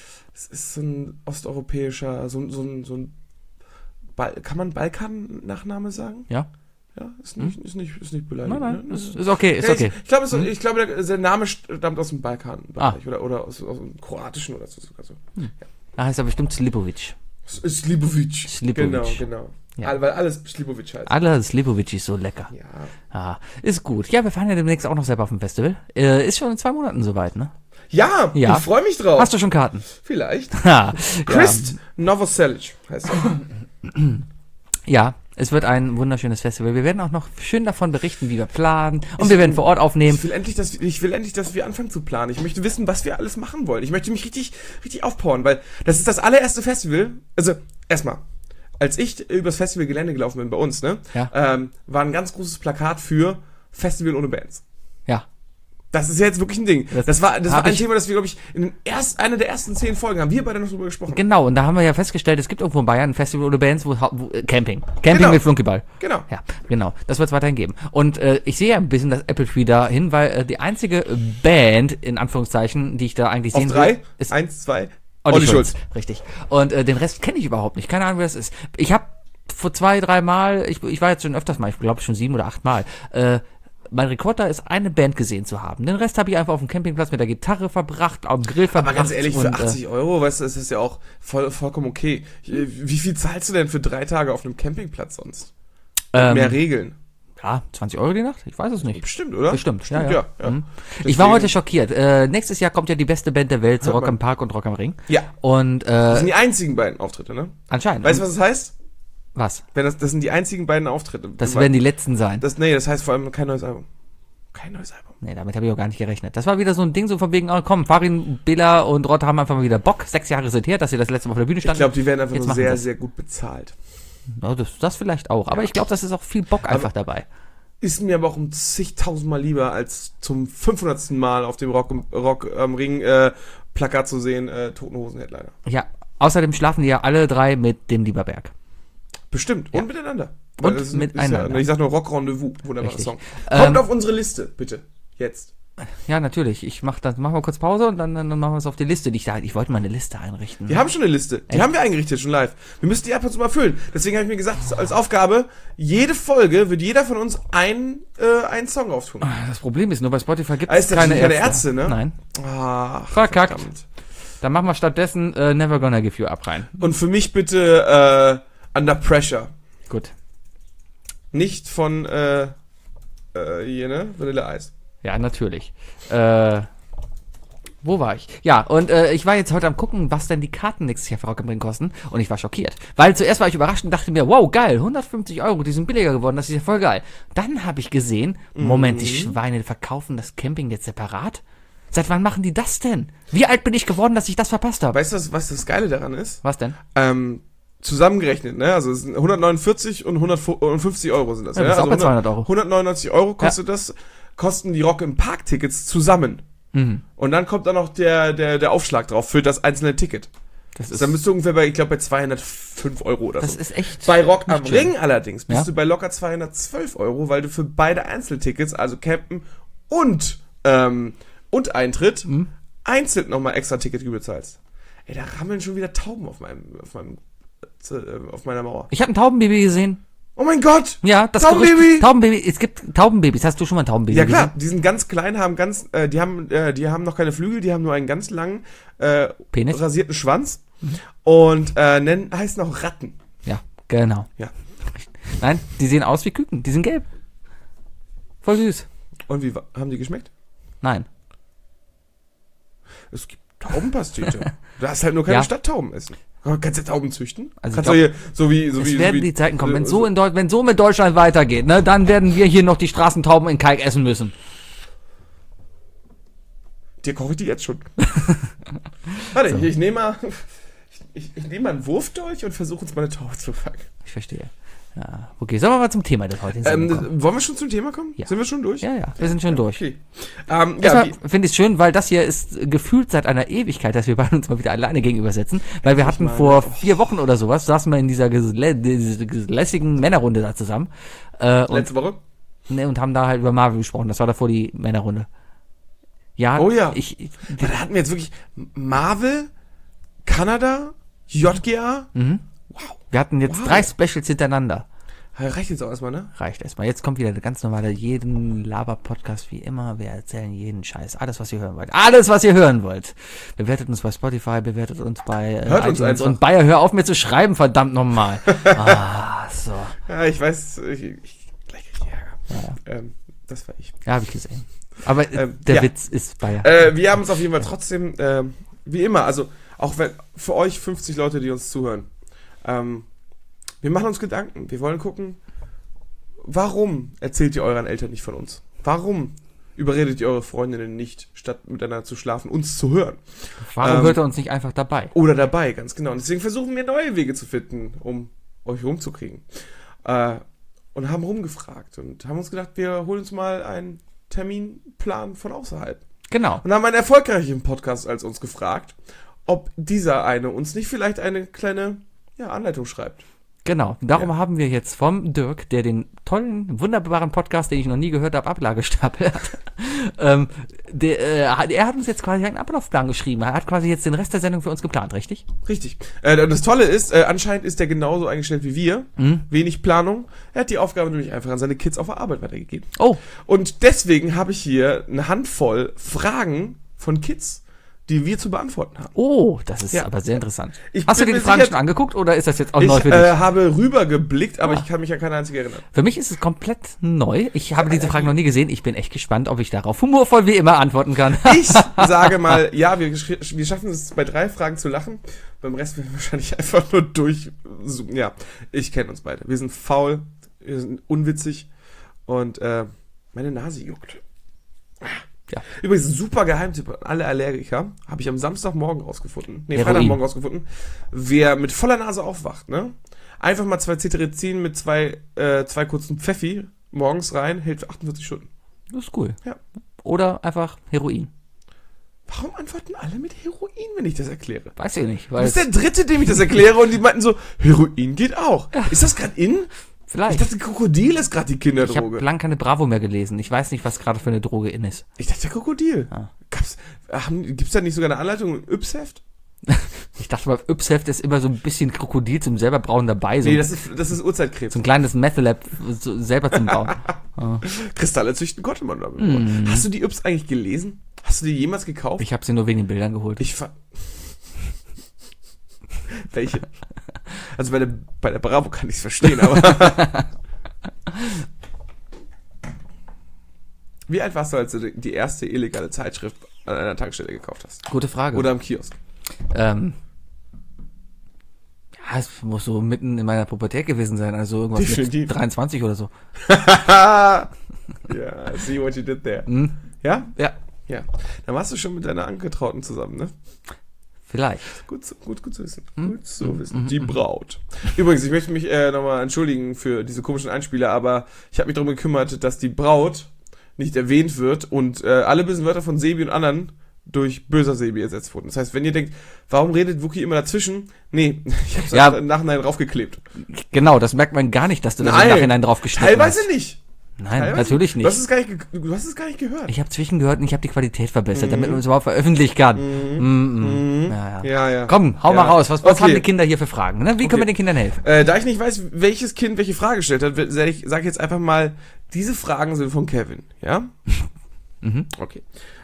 ein osteuropäischer, so ein kann man Balkan-Nachname sagen? Ja. Ja, ist nicht beleidigend. Nein, ist okay, ist okay. Ich glaube, der Name stammt aus dem Balkan-Bereich oder aus dem Kroatischen oder so. Ja. Heißt aber bestimmt Slipovic. Slipovic. Genau. Ja. Weil alles Slipovic heißt. Alles Slipovic ist so lecker. Ja. Ist gut. Ja, wir fahren ja demnächst auch noch selber auf dem Festival. Ist schon in 2 Monaten soweit, ne? Ja, ich freue mich drauf. Hast du schon Karten? Vielleicht. Chris Novoselic heißt er. Ja, es wird ein wunderschönes Festival. Wir werden auch noch schön davon berichten, wie wir planen. Und wir werden vor Ort aufnehmen. Ich will endlich, dass wir anfangen zu planen. Ich möchte wissen, was wir alles machen wollen. Ich möchte mich richtig aufpowern, weil das ist das allererste Festival. Also, erstmal, als ich übers Festivalgelände gelaufen bin bei uns, ne, war ein ganz großes Plakat für Festival ohne Bands. Ja. Das ist ja jetzt wirklich ein Ding. Das war ein Thema, das wir, glaube ich, in einer der ersten 10 Folgen haben wir beide noch drüber gesprochen. Genau, und da haben wir ja festgestellt, es gibt irgendwo in Bayern ein Festival oder Bands, wo Camping genau. Mit Flunkyball. Genau. Ja, genau. Das wird es weiterhin geben. Und ich sehe ja ein bisschen das Apple Tree da hin, weil die einzige Band, in Anführungszeichen, die ich da eigentlich sehen will, ist 1, 2, Olli Schulz. Richtig. Und den Rest kenne ich überhaupt nicht. Keine Ahnung, wer das ist. Ich habe vor 2, 3 Mal, ich war jetzt schon öfters mal, ich glaube schon 7 oder 8 Mal, mein Rekord da ist, eine Band gesehen zu haben. Den Rest habe ich einfach auf dem Campingplatz mit der Gitarre verbracht, auf dem Grill verbracht. Aber ganz ehrlich, für 80 €, weißt du, ist das ja auch vollkommen okay. Wie viel zahlst du denn für 3 Tage auf einem Campingplatz sonst? Mehr Regeln. Ja, 20 € die Nacht? Ich weiß es nicht. Bestimmt, oder? Bestimmt, ja. Mhm. Ich war heute schockiert. Nächstes Jahr kommt ja die beste Band der Welt zu Rock am Park und Rock am Ring. Ja. Und das sind die einzigen beiden Auftritte, ne? Anscheinend. Weißt du, was das heißt? Was? Das sind die einzigen beiden Auftritte. Das werden die letzten sein. Das heißt vor allem kein neues Album. Kein neues Album. Nee, damit habe ich auch gar nicht gerechnet. Das war wieder so ein Ding, so von wegen, oh, komm, Farin, Bela und Rott haben einfach mal wieder Bock. 6 Jahre sind her, dass sie das letzte Mal auf der Bühne standen. Ich glaube, die werden einfach nur sehr, sehr gut bezahlt. Ja, das vielleicht auch. Aber ich glaube, das ist auch viel Bock einfach dabei. Ist mir aber auch um zigtausendmal lieber, als zum 500. Mal auf dem Rock am Ring Plakat zu sehen, Toten Hosen Headliner. Ja, außerdem schlafen die ja alle 3 mit dem Lieberberg. Bestimmt. Und miteinander. Und miteinander. Ja, ich sag nur Rock Rendezvous. Wunderbarer Song. Richtig. Kommt auf unsere Liste, bitte. Jetzt. Ja, natürlich. Machen wir kurz Pause und dann machen wir es auf die Liste. Ich wollte mal eine Liste einrichten. Wir haben schon eine Liste. Die haben wir eingerichtet, schon live. Wir müssen die ab und zu mal füllen. Deswegen habe ich mir gesagt, als Aufgabe, jede Folge wird jeder von uns einen Song auftun. Das Problem ist, nur bei Spotify gibt es keine Ärzte, ne? Nein. Ach, verkackt. Verdammt. Dann machen wir stattdessen Never Gonna Give You Up rein. Und für mich bitte Under Pressure. Gut. Nicht von Vanilla Ice. Ja, natürlich. Wo war ich? Ja, und ich war jetzt heute am gucken, was denn die Karten nächstes Jahr für Rock am Ring kosten. Und ich war schockiert. Weil zuerst war ich überrascht und dachte mir, wow, geil, 150 €, die sind billiger geworden, das ist ja voll geil. Dann habe ich gesehen, Moment, die Schweine verkaufen das Camping jetzt separat? Seit wann machen die das denn? Wie alt bin ich geworden, dass ich das verpasst habe? Weißt du, was das Geile daran ist? Was denn? Zusammengerechnet, ne? Also es sind 149 und 150 € sind das. Ja, das ist auch bei 200 €. 199 € kostet das, kosten die Rock im Park Tickets zusammen. Mhm. Und dann kommt dann noch der Aufschlag drauf für das einzelne Ticket. Dann bist du ungefähr bei 205 € oder so. Das ist echt. Bei Rock am Ring allerdings bist du bei locker 212 €, weil du für beide Einzeltickets, also Campen und Eintritt, einzeln nochmal extra Ticketgebühr zahlst. Ey, da rammeln schon wieder Tauben auf meiner Mauer. Ich habe ein Taubenbaby gesehen. Oh mein Gott! Ja, das Taubenbaby! Taubenbaby, es gibt Taubenbabys. Hast du schon mal ein Taubenbaby gesehen? Ja klar, die sind ganz klein, die haben noch keine Flügel, die haben nur einen ganz langen, Penis? Rasierten Schwanz und heißen auch Ratten. Ja, genau. Ja. Nein, die sehen aus wie Küken, die sind gelb. Voll süß. Und wie haben die geschmeckt? Nein. Es gibt Taubenpastete. Du hast halt nur keine Stadttauben essen. Kannst du Tauben züchten? Also kannst du hier, es werden die Zeiten kommen. Wenn so mit Deutschland weitergeht, ne, dann werden wir hier noch die Straßentauben in Kalk essen müssen. Dir koche ich die jetzt schon. Warte, so. Ich nehme mal einen Wurfdolch und versuche uns mal eine Taube zu fangen. Ich verstehe. Ja, okay, sollen wir mal zum Thema des heutigen kommen? Wollen wir schon zum Thema kommen? Ja. Sind wir schon durch? Ja, wir sind schon durch. Okay. Finde ich es schön, weil das hier ist gefühlt seit einer Ewigkeit, dass wir beide uns mal wieder alleine gegenüber sitzen. Weil wir hatten vor 4 Wochen oder sowas, saßen wir in dieser lässigen Männerrunde da zusammen. Letzte Woche? Ne, und haben da halt über Marvel gesprochen. Das war davor die Männerrunde. Ja. Oh ja. Da hatten wir jetzt wirklich Marvel, Kanada, JGA. Mhm. Wow. Wir hatten jetzt 3 Specials hintereinander. Reicht jetzt auch erstmal, ne? Reicht erstmal. Jetzt kommt wieder der ganz normale, jeden Laber-Podcast wie immer. Wir erzählen jeden Scheiß. Alles, was ihr hören wollt. Alles, was ihr hören wollt. Bewertet uns bei Spotify, bewertet uns bei Hört uns einfach. Und Bayer, hör auf mir zu schreiben, verdammt nochmal. So. Ja, ich weiß, gleich krieg ich Ärger. Ja. Das war ich. Ja, habe ich gesehen. Aber der Witz ist Bayer. Wir haben uns auf jeden Fall trotzdem, wie immer, also auch wenn für euch 50 Leute, die uns zuhören, wir machen uns Gedanken. Wir wollen gucken, warum erzählt ihr euren Eltern nicht von uns? Warum überredet ihr eure Freundinnen nicht, statt miteinander zu schlafen, uns zu hören? Warum hört ihr uns nicht einfach dabei? Oder dabei, ganz genau. Und deswegen versuchen wir neue Wege zu finden, um euch rumzukriegen. Und haben rumgefragt und haben uns gedacht, wir holen uns mal einen Terminplan von außerhalb. Genau. Und haben einen erfolgreichen Podcast als uns gefragt, ob dieser eine uns nicht vielleicht eine kleine Anleitung schreibt. Genau. Darum haben wir jetzt vom Dirk, der den tollen, wunderbaren Podcast, den ich noch nie gehört habe, Ablagestapel hat. Er hat uns jetzt quasi einen Ablaufplan geschrieben. Er hat quasi jetzt den Rest der Sendung für uns geplant, richtig? Richtig. Das Tolle ist, anscheinend ist der genauso eingestellt wie wir. Wenig Planung. Er hat die Aufgabe nämlich einfach an seine Kids auf der Arbeit weitergegeben. Oh. Und deswegen habe ich hier eine Handvoll Fragen von Kids, die wir zu beantworten haben. Oh, das ist aber sehr interessant. Hast du dir die Fragen schon angeguckt oder ist das jetzt auch neu für dich? Ich habe rübergeblickt, aber ich kann mich an keine einzige erinnern. Für mich ist es komplett neu. Ich habe diese Fragen noch nie gesehen. Ich bin echt gespannt, ob ich darauf humorvoll wie immer antworten kann. Ich sage mal, ja, wir schaffen es bei 3 Fragen zu lachen. Beim Rest werden wir wahrscheinlich einfach nur durchzoomen. Ja, ich kenne uns beide. Wir sind faul, wir sind unwitzig und meine Nase juckt. Ja. Übrigens, super Geheimtipp an alle Allergiker, habe ich am Samstagmorgen rausgefunden, Freitagmorgen rausgefunden, wer mit voller Nase aufwacht, ne? Einfach mal 2 Cetirizin mit 2 kurzen Pfeffi morgens rein, hält für 48 Stunden. Das ist cool. Ja. Oder einfach Heroin. Warum antworten alle mit Heroin, wenn ich das erkläre? Weiß ich nicht. Du bist der Dritte, dem ich das erkläre und die meinten so, Heroin geht auch. Ja. Ist das gerade in? Vielleicht. Ich dachte, Krokodil ist gerade die Kinderdroge. Ich habe lang keine Bravo mehr gelesen. Ich weiß nicht, was gerade für eine Droge in ist. Ich dachte, Krokodil. Ah. Gibt's da nicht sogar eine Anleitung im Yps-Heft? Ich dachte mal, Yps-Heft ist immer so ein bisschen Krokodil zum selber brauen dabei. So nee, das ist Urzeitkrebs. So ein kleines Meth-Lab so selber zum Bauen. Kristalle züchten konnte man damit. Hast du die Yps eigentlich gelesen? Hast du die jemals gekauft? Ich habe sie nur wegen den Bildern geholt. Welche? Also bei der Bravo kann ich es verstehen, aber... Wie alt warst du, als du die erste illegale Zeitschrift an einer Tankstelle gekauft hast? Gute Frage. Oder am Kiosk? Es muss so mitten in meiner Pubertät gewesen sein, also irgendwas Definitiv. mit 23 oder so. Ja, see what you did there. Ja? Ja. Ja. Dann warst du schon mit deiner Angetrauten zusammen, ne? Vielleicht. Gut zu wissen. Gut zu wissen. Die Braut. Übrigens, ich möchte mich nochmal entschuldigen für diese komischen Einspieler, aber ich habe mich darum gekümmert, dass die Braut nicht erwähnt wird und alle bösen Wörter von Sebi und anderen durch böser Sebi ersetzt wurden. Das heißt, wenn ihr denkt, warum redet Wookie immer dazwischen? Nee, ich hab's im Nachhinein draufgeklebt. Genau, das merkt man gar nicht, dass du das im Nachhinein draufgeschnitten hast. Teilweise nicht. Nein, natürlich nicht. Du hast es gar nicht gehört. Ich habe zwischengehört und ich habe die Qualität verbessert, damit man es überhaupt veröffentlichen kann. Ja. Komm, hau mal raus. Was haben die Kinder hier für Fragen? Ne? Wie können wir den Kindern helfen? Da ich nicht weiß, welches Kind welche Frage gestellt hat, sage ich jetzt einfach mal, diese Fragen sind von Kevin. Ja? Okay.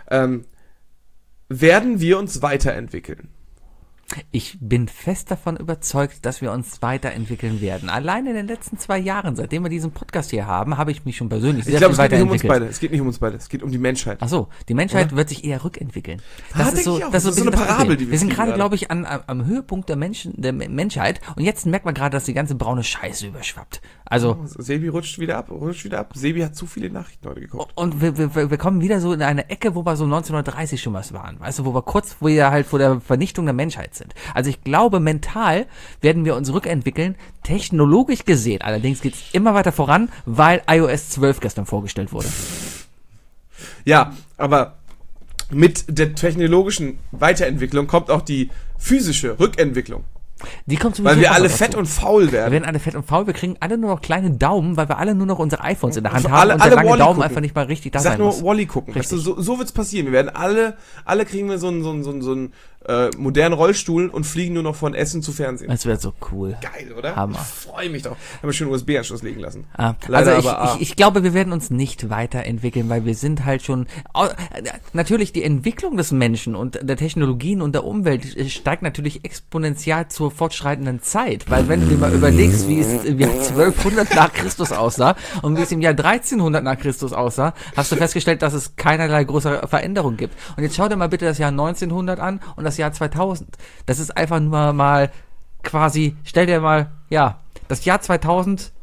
Werden wir uns weiterentwickeln? Ich bin fest davon überzeugt, dass wir uns weiterentwickeln werden. Allein in den letzten 2 Jahren, seitdem wir diesen Podcast hier haben, habe ich mich schon persönlich sehr viel weiterentwickelt. Es geht nicht um uns beide. Es geht um die Menschheit. Ach so, die Menschheit wird sich eher rückentwickeln. Das ist so eine Parabel, die wir sind gerade, glaube ich, am Höhepunkt der Menschheit. Und jetzt merkt man gerade, dass die ganze braune Scheiße überschwappt. Also Sebi rutscht wieder ab. Sebi hat zu viele Nachrichten heute geguckt. Und wir kommen wieder so in eine Ecke, wo wir so 1930 schon was waren. Weißt du, wo wir halt vor der Vernichtung der Menschheit sind. Also ich glaube, mental werden wir uns rückentwickeln, technologisch gesehen. Allerdings geht es immer weiter voran, weil iOS 12 gestern vorgestellt wurde. Ja, aber mit der technologischen Weiterentwicklung kommt auch die physische Rückentwicklung. Die kommt sowieso, weil wir alle fett und faul werden. Wir werden alle fett und faul, wir kriegen alle nur noch kleine Daumen, weil wir alle nur noch unsere iPhones in der Hand haben und der lange Daumen gucken. Einfach nicht mal richtig da sein muss. Sag nur Wall-E gucken. Weißt du, so wird's passieren. Wir werden alle kriegen wir so einen modernen Rollstuhl und fliegen nur noch von Essen zu Fernsehen. Das wäre so cool. Geil, oder? Hammer. Ich freue mich doch. Haben wir schon einen USB-Anschluss legen lassen. Leider, ich glaube, wir werden uns nicht weiterentwickeln, weil wir sind halt schon... Natürlich, die Entwicklung des Menschen und der Technologien und der Umwelt steigt natürlich exponentiell zur fortschreitenden Zeit. Weil wenn du dir mal überlegst, wie es im Jahr 1200 nach Christus aussah und wie es im Jahr 1300 nach Christus aussah, hast du festgestellt, dass es keinerlei große Veränderung gibt. Und jetzt schau dir mal bitte das Jahr 1900 an und das Jahr 2000. Das ist einfach nur mal quasi, stell dir mal, das Jahr 2000.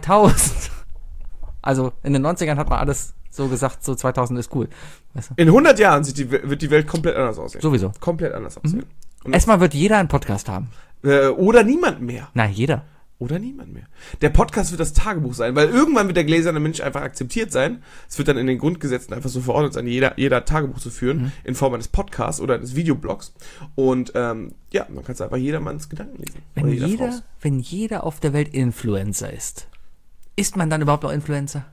Also in den 90ern hat man alles so gesagt, so 2000 ist cool. Weißt du? In 100 Jahren wird die Welt komplett anders aussehen. Sowieso. Komplett anders aussehen. Erstmal wird jeder einen Podcast haben. Oder niemand mehr. Nein, jeder. oder niemand mehr. Der Podcast wird das Tagebuch sein, weil irgendwann wird der gläserne Mensch einfach akzeptiert sein. Es wird dann in den Grundgesetzen einfach so verordnet sein, jeder Tagebuch zu führen, in Form eines Podcasts oder eines Videoblogs. Und man kann es einfach jedermanns Gedanken lesen. Wenn jeder auf der Welt Influencer ist man dann überhaupt noch Influencer?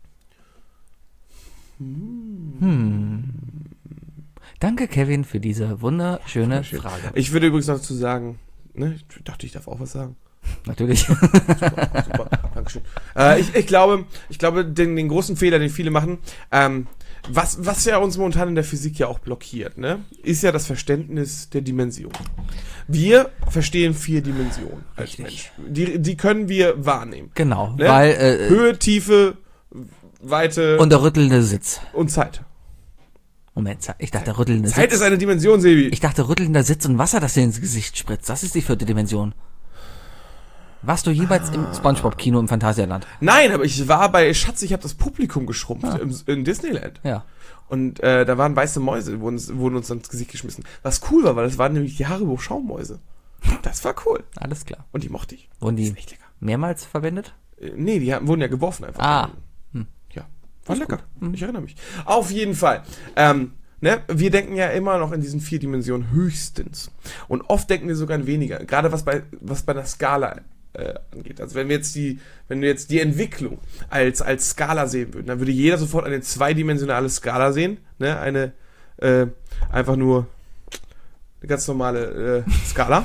Danke, Kevin, für diese wunderschöne Frage. Ich würde übrigens noch dazu sagen, ne, ich dachte, ich darf auch was sagen. Natürlich. Super, Dankeschön. Ich glaube, den großen Fehler, den viele machen, was ja uns momentan in der Physik ja auch blockiert, ne, ist ja das Verständnis der Dimension. Wir verstehen 4 Dimensionen als Mensch. Die können wir wahrnehmen. Genau, ne? weil Höhe, Tiefe, Weite und der rüttelnde Sitz. Und Zeit. Moment, ich dachte rüttelnde Sitz. Zeit ist eine Dimension, Sebi. Ich dachte rüttelnder Sitz und Wasser, das dir ins Gesicht spritzt. Das ist die 4. Dimension. Warst du jeweils im SpongeBob-Kino im Phantasialand? Nein, aber ich war bei Schatz, ich habe das Publikum geschrumpft in Disneyland. Ja. Und da waren weiße Mäuse, wurden uns ins Gesicht geschmissen. Was cool war, weil das waren nämlich die Haribo-Schaumäuse. Das war cool. Alles klar. Und die mochte ich. Wurden die mehrmals verwendet? Nee, die wurden ja geworfen einfach. Ja, war lecker. Ich erinnere mich. Auf jeden Fall. Wir denken ja immer noch in diesen 4 Dimensionen höchstens. Und oft denken wir sogar in weniger. Gerade was bei der Skala angeht. Also wenn wir jetzt die Entwicklung als Skala sehen würden, dann würde jeder sofort eine 2-dimensionale Skala sehen, ne, einfach nur eine ganz normale Skala.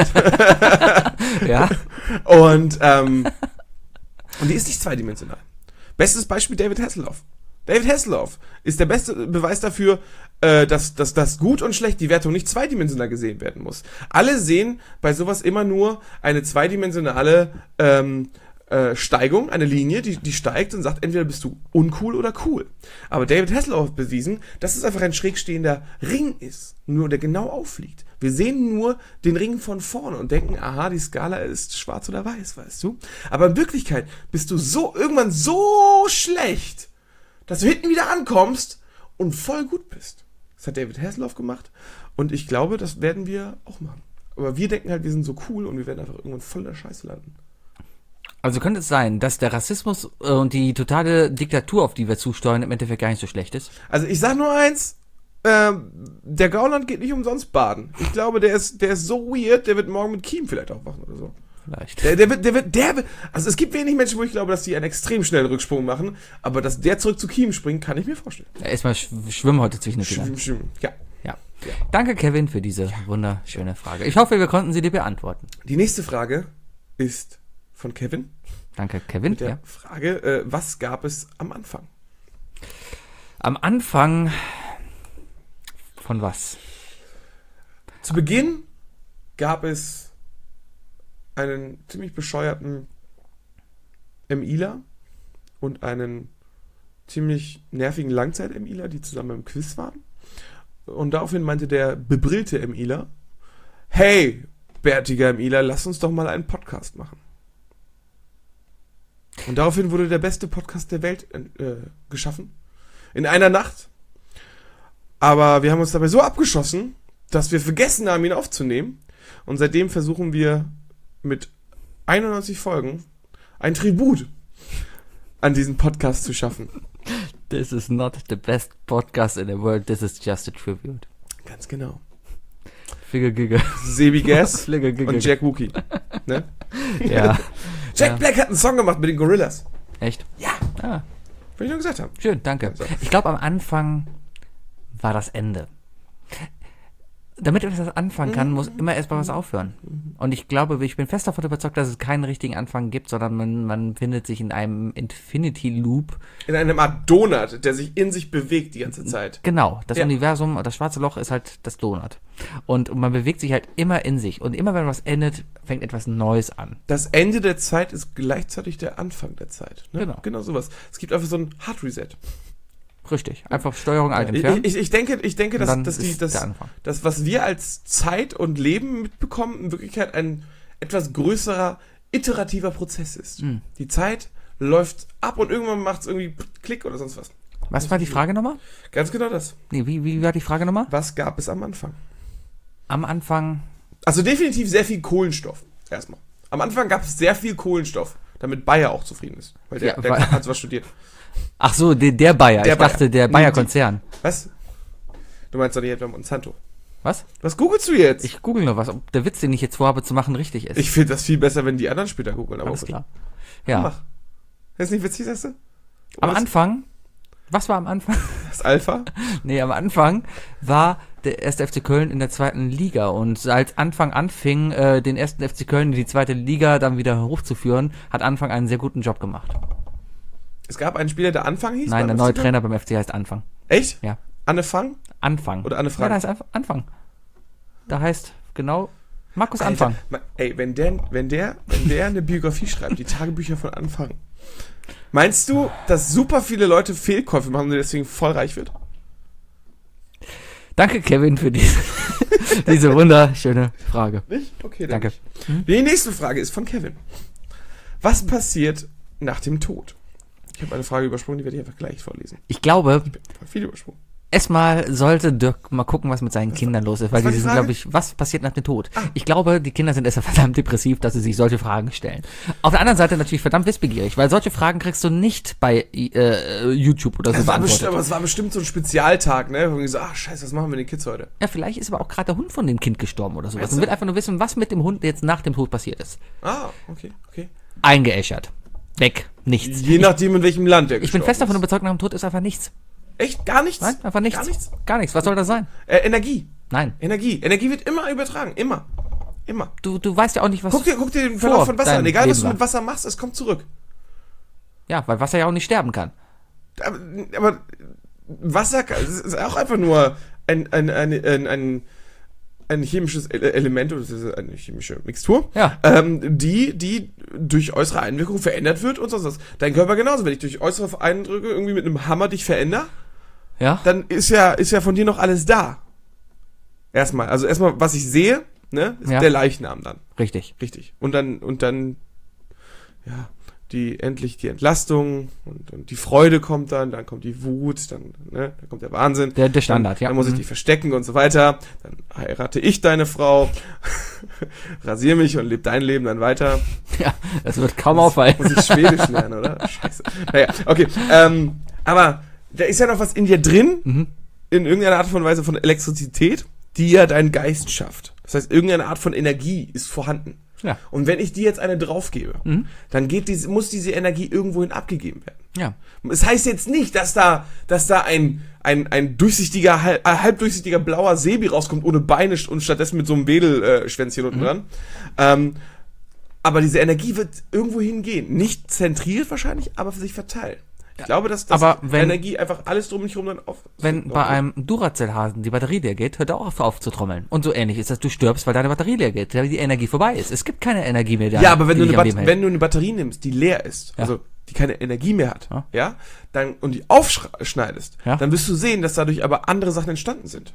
Ja. Und die ist nicht 2-dimensional. Bestes Beispiel David Hasselhoff. David Hasselhoff ist der beste Beweis dafür, dass das Gut und Schlecht, die Wertung nicht 2-dimensional gesehen werden muss. Alle sehen bei sowas immer nur eine 2-dimensionale Steigung, eine Linie, die steigt und sagt, entweder bist du uncool oder cool. Aber David Hasselhoff hat bewiesen, dass es einfach ein schräg stehender Ring ist, nur der genau aufliegt. Wir sehen nur den Ring von vorne und denken, aha, die Skala ist schwarz oder weiß, weißt du? Aber in Wirklichkeit bist du irgendwann so schlecht, dass du hinten wieder ankommst und voll gut bist. Das hat David Hasselhoff gemacht und ich glaube, das werden wir auch machen. Aber wir denken halt, wir sind so cool und wir werden einfach irgendwann voll in der Scheiße landen. Also könnte es sein, dass der Rassismus und die totale Diktatur, auf die wir zusteuern, im Endeffekt gar nicht so schlecht ist? Also ich sag nur eins, der Gauland geht nicht umsonst baden. Ich glaube, der ist so weird, der wird morgen mit Kiem vielleicht aufwachen oder so. Vielleicht. Der wird, also es gibt wenig Menschen, wo ich glaube, dass die einen extrem schnellen Rücksprung machen, aber dass der zurück zu Kiem springt, kann ich mir vorstellen. Erstmal schwimmen heute zwischen den Fingern. Schwimmen, ja. Danke, Kevin, für diese wunderschöne Frage. Ich hoffe, wir konnten sie dir beantworten. Die nächste Frage ist von Kevin. Danke, Kevin. Mit der Frage, was gab es am Anfang? Am Anfang von was? Zu Beginn gab es einen ziemlich bescheuerten MIler und einen ziemlich nervigen Langzeit-MIler, die zusammen im Quiz waren. Und daraufhin meinte der bebrillte MIler, hey, bärtiger MIler, lass uns doch mal einen Podcast machen. Und daraufhin wurde der beste Podcast der Welt geschaffen. In einer Nacht. Aber wir haben uns dabei so abgeschossen, dass wir vergessen haben, ihn aufzunehmen. Und seitdem versuchen wir mit 91 Folgen ein Tribut an diesen Podcast zu schaffen. This is not the best podcast in the world, this is just a tribute. Ganz genau. Figge. Sebi Gas und Jack Wookie. Ne? Ja. Jack Black hat einen Song gemacht mit den Gorillas. Echt? Ja. Ah. Will ich nur gesagt haben. Schön, danke. Also. Ich glaube, am Anfang war das Ende. Damit etwas anfangen kann, muss immer erstmal was aufhören. Und ich glaube, ich bin fest davon überzeugt, dass es keinen richtigen Anfang gibt, sondern man findet sich in einem Infinity Loop. In einem Art Donut, der sich in sich bewegt die ganze Zeit. Genau, das Universum, das schwarze Loch ist halt das Donut. Und man bewegt sich halt immer in sich. Und immer wenn was endet, fängt etwas Neues an. Das Ende der Zeit ist gleichzeitig der Anfang der Zeit. Ne? Genau sowas. Es gibt einfach so ein Hard Reset. Richtig, einfach Steuerung alt entfernen. Ich denke, dass was wir als Zeit und Leben mitbekommen, in Wirklichkeit ein etwas größerer, iterativer Prozess ist. Die Zeit läuft ab und irgendwann macht es irgendwie Klick oder sonst was. Was war die Frage nochmal? Ganz genau das. Nee, wie war die Frage nochmal? Was gab es am Anfang? Am Anfang? Also definitiv sehr viel Kohlenstoff, erstmal. Am Anfang gab es sehr viel Kohlenstoff, damit Bayer auch zufrieden ist. Weil der hat sowas studiert. Ach so, der Bayer. Ich dachte, der Bayer-Konzern. Was? Du meinst doch nicht etwa Monsanto? Was? Was googelst du jetzt? Ich google nur was, ob der Witz, den ich jetzt vorhabe zu machen, richtig ist. Ich finde das viel besser, wenn die anderen später googeln. Aber alles klar. Ja. Mach. Das ist nicht witzig, sagst du? Am Anfang, was war am Anfang? Das Alpha? Nee, am Anfang war der 1. FC Köln in der 2. Liga und als Anfang anfing, den 1. FC Köln in die 2. Liga dann wieder hochzuführen, hat Anfang einen sehr guten Job gemacht. Es gab einen Spieler, der Anfang hieß? Nein, der neue Trainer beim FC heißt Anfang. Echt? Ja. Anne Fang? Anfang. Oder Anne Frank? Ja, da heißt einfach Anfang. Da heißt genau Markus Alter, Anfang. Ey, wenn der eine Biografie schreibt, die Tagebücher von Anfang, meinst du, dass super viele Leute Fehlkäufe machen und deswegen voll reich wird? Danke, Kevin, für diese wunderschöne Frage. Nicht? Okay, danke. Die nächste Frage ist von Kevin. Was passiert nach dem Tod? Ich habe eine Frage übersprungen, die werde ich einfach gleich vorlesen. Ich glaube, viel übersprungen. erstmal sollte Dirk mal gucken, was mit seinen Kindern los ist, weil die sind, glaube ich, was passiert nach dem Tod? Ich glaube, die Kinder sind erst verdammt depressiv, dass sie sich solche Fragen stellen. Auf der anderen Seite natürlich verdammt wissbegierig, weil solche Fragen kriegst du nicht bei YouTube oder so beantwortet. Aber es war bestimmt so ein Spezialtag, ne? Wo wir so, scheiße, was machen wir mit den Kids heute? Ja, vielleicht ist aber auch gerade der Hund von dem Kind gestorben oder sowas. Man will einfach nur wissen, was mit dem Hund jetzt nach dem Tod passiert ist. Okay. Eingeäschert. Weg. Nichts. Je nachdem, in welchem Land der Ich bin fest davon überzeugt, nach dem Tod ist einfach nichts. Echt? Gar nichts? Nein, einfach nichts. Gar nichts? Gar nichts. Was soll das sein? Energie. Nein. Energie wird immer übertragen. Immer. Du weißt ja auch nicht, was. Guck dir den Verlauf von Wasser an. Egal, was du mit Wasser machst, es kommt zurück. Ja, weil Wasser ja auch nicht sterben kann. Aber Wasser ist auch einfach nur ein chemisches Element, oder eine chemische Mixtur, ja. Die durch äußere Einwirkung verändert wird und sonst was. Dein Körper genauso. Wenn ich durch äußere Eindrücke irgendwie mit einem Hammer dich verändere, ja, dann ist ja von dir noch alles da. Erstmal, was ich sehe, ne, ist der Leichnam dann. Richtig. Und dann, ja, endlich die Entlastung und die Freude kommt dann kommt die Wut, dann kommt der Wahnsinn. Der Standard, dann muss ich dich verstecken und so weiter. Dann heirate ich deine Frau, rasiere mich und lebe dein Leben dann weiter. Ja, das wird kaum auffallen. Muss ich Schwedisch lernen, oder? Scheiße. Naja, okay. Aber da ist ja noch was in dir drin, in irgendeiner Art und Weise von Elektrizität, die ja deinen Geist schafft. Das heißt, irgendeine Art von Energie ist vorhanden. Ja. Und wenn ich dir jetzt eine draufgebe, dann muss diese Energie irgendwohin abgegeben werden. Ja. Es heißt jetzt nicht, dass da ein durchsichtiger, halbdurchsichtiger blauer Sebi rauskommt ohne Beine und stattdessen mit so einem Wedelschwänzchen unten dran. Aber diese Energie wird irgendwo hingehen. Nicht zentriert wahrscheinlich, aber für sich verteilen. Ich glaube, dass Energie einfach alles drum und herum dann auf... Wenn bei einem Duracell-Hasen die Batterie leer geht, hört er auch auf zu trommeln. Und so ähnlich ist das, du stirbst, weil deine Batterie leer geht, weil die Energie vorbei ist. Es gibt keine Energie mehr da. Ja, aber wenn du eine Batterie nimmst, die leer ist, also die keine Energie mehr hat, dann und die aufschneidest, dann wirst du sehen, dass dadurch aber andere Sachen entstanden sind.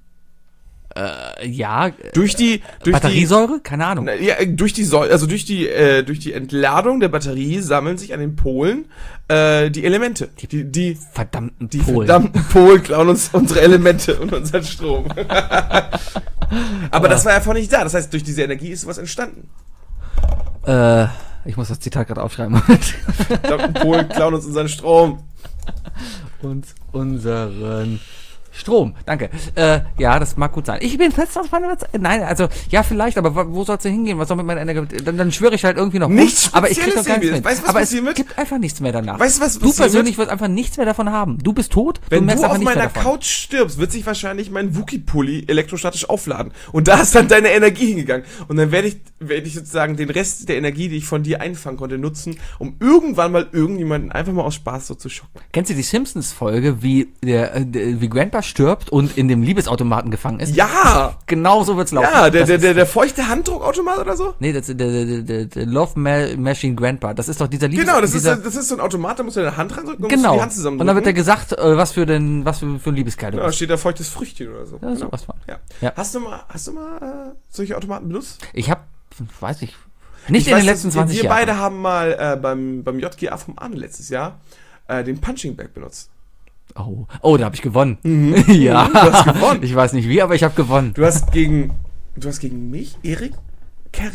Durch die Batteriesäure? Keine Ahnung. Ja, durch die Entladung der Batterie sammeln sich an den Polen die Elemente. Die verdammten Polen klauen uns unsere Elemente und unseren Strom. Aber das war ja vorher nicht da. Das heißt, durch diese Energie ist was entstanden. Ich muss das Zitat gerade aufschreiben. Verdammten Polen klauen uns unseren Strom. Und unseren Strom, danke. Ja, das mag gut sein. Ich bin fest auf meiner Nein, also, ja, vielleicht, aber wo soll es denn hingehen? Was soll mit meiner Energie? Dann schwöre ich halt irgendwie noch. Nichts aber ich krieg noch gar nichts mehr. Weißt du, was aber passieren wird? Es gibt einfach nichts mehr danach. Weißt du, was du persönlich wirst einfach nichts mehr davon haben. Du bist tot, wenn du du auf meiner Couch stirbst, wird sich wahrscheinlich mein Wookie-Pulli elektrostatisch aufladen. Und da ist dann deine Energie hingegangen. Und dann werde ich sozusagen den Rest der Energie, die ich von dir einfangen konnte, nutzen, um irgendwann mal irgendjemanden einfach mal aus Spaß so zu schocken. Kennst du die Simpsons-Folge, wie Grandpa stirbt und in dem Liebesautomaten gefangen ist? Ja! Genau so wird's laufen. Ja, der feuchte Handdruckautomat oder so? Nee, das ist der Love Machine Grandpa. Das ist doch dieser Liebes... Genau, das ist so ein Automat, da musst du deine Hand reindrücken und musst die Hand zusammendrücken. Und dann wird dir gesagt, was für ein Liebeskerl du bist. Ja, steht da feuchtes Früchtchen oder so. Ja, sowas von. Ja. Hast du mal solche Automaten benutzt? Ich habe, weiß ich, nicht in den letzten 20 Jahren. Wir beide haben mal beim JGA vom Arne letztes Jahr den Punching Bag benutzt. Oh, da habe ich gewonnen. Ja. Du hast gewonnen. Ich weiß nicht wie, aber ich habe gewonnen. Du hast gegen mich, Erik, Kerry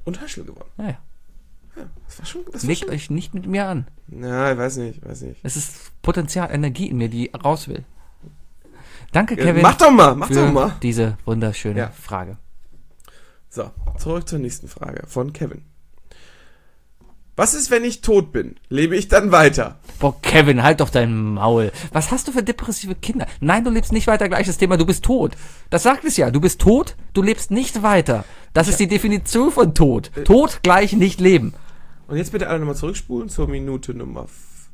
Und Höschel gewonnen. Ja. Das war schon... Legt euch nicht mit mir an. Ja, ich weiß nicht. Es ist Potenzial, Energie in mir, die raus will. Danke, Kevin. Mach doch mal. Diese wunderschöne Frage. So, zurück zur nächsten Frage von Kevin. Was ist, wenn ich tot bin? Lebe ich dann weiter? Boah, Kevin, halt doch dein Maul. Was hast du für depressive Kinder? Nein, du lebst nicht weiter, gleiches Thema, du bist tot. Das sagt es ja, du bist tot, du lebst nicht weiter. Das ist die Definition von tot. Tot gleich nicht leben. Und jetzt bitte alle nochmal zurückspulen zur Minute Nummer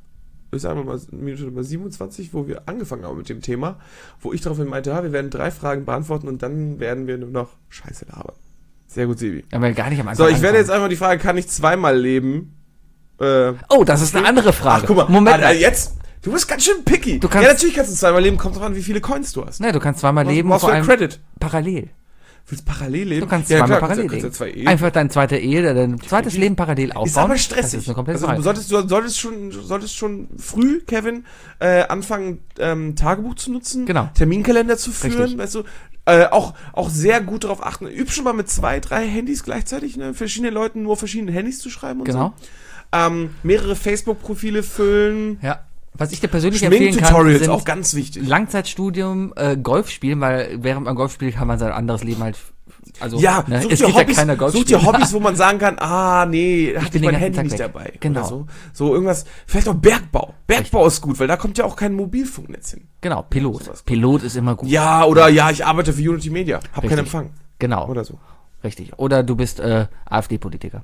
27, wo wir angefangen haben mit dem Thema, wo ich daraufhin meinte, wir werden 3 Fragen beantworten und dann werden wir nur noch Scheiße labern. Sehr gut, Sebi. Aber gar nicht am Anfang. So, ich werde jetzt einfach die Frage, kann ich zweimal leben? Oh, das ist eine andere Frage. Ach, guck mal. Moment. Jetzt, du bist ganz schön picky. Ja, natürlich kannst du zweimal leben, kommt drauf an, wie viele Coins du hast. Ne, du kannst zweimal leben, vor allem Credit. Parallel. Willst du parallel leben? Du kannst zweimal parallel leben. Einfach dein zweites Leben parallel aufbauen. Ist aber stressig. Das ist eine komplette du solltest schon früh, Kevin, anfangen, Tagebuch zu nutzen. Genau. Terminkalender zu führen, Richtig. weißt du. Auch sehr gut darauf achten. Üb schon mal mit 2, 3 Handys gleichzeitig, ne? Verschiedene Leuten nur verschiedene Handys zu schreiben und so. Mehrere Facebook-Profile füllen. Ja. Was ich dir persönlich empfehlen kann, Schminktutorials, auch ganz wichtig. Langzeitstudium, Golf spielen, weil während man Golf spielt, kann man sein anderes Leben halt, also, ja, ne, such es dir gibt Hobbys, ja keiner Golf. Such dir Hobbys, wo man sagen kann, nee, hatte ich mein Handy Tag nicht weg. dabei. Genau. Oder so irgendwas, vielleicht auch Bergbau. Bergbau ist gut, weil da kommt ja auch kein Mobilfunknetz hin. Genau, Pilot. Pilot ist immer gut. Ja, ich arbeite für Unity Media, hab keinen Empfang. Genau. Oder so. Richtig. Oder du bist AfD-Politiker.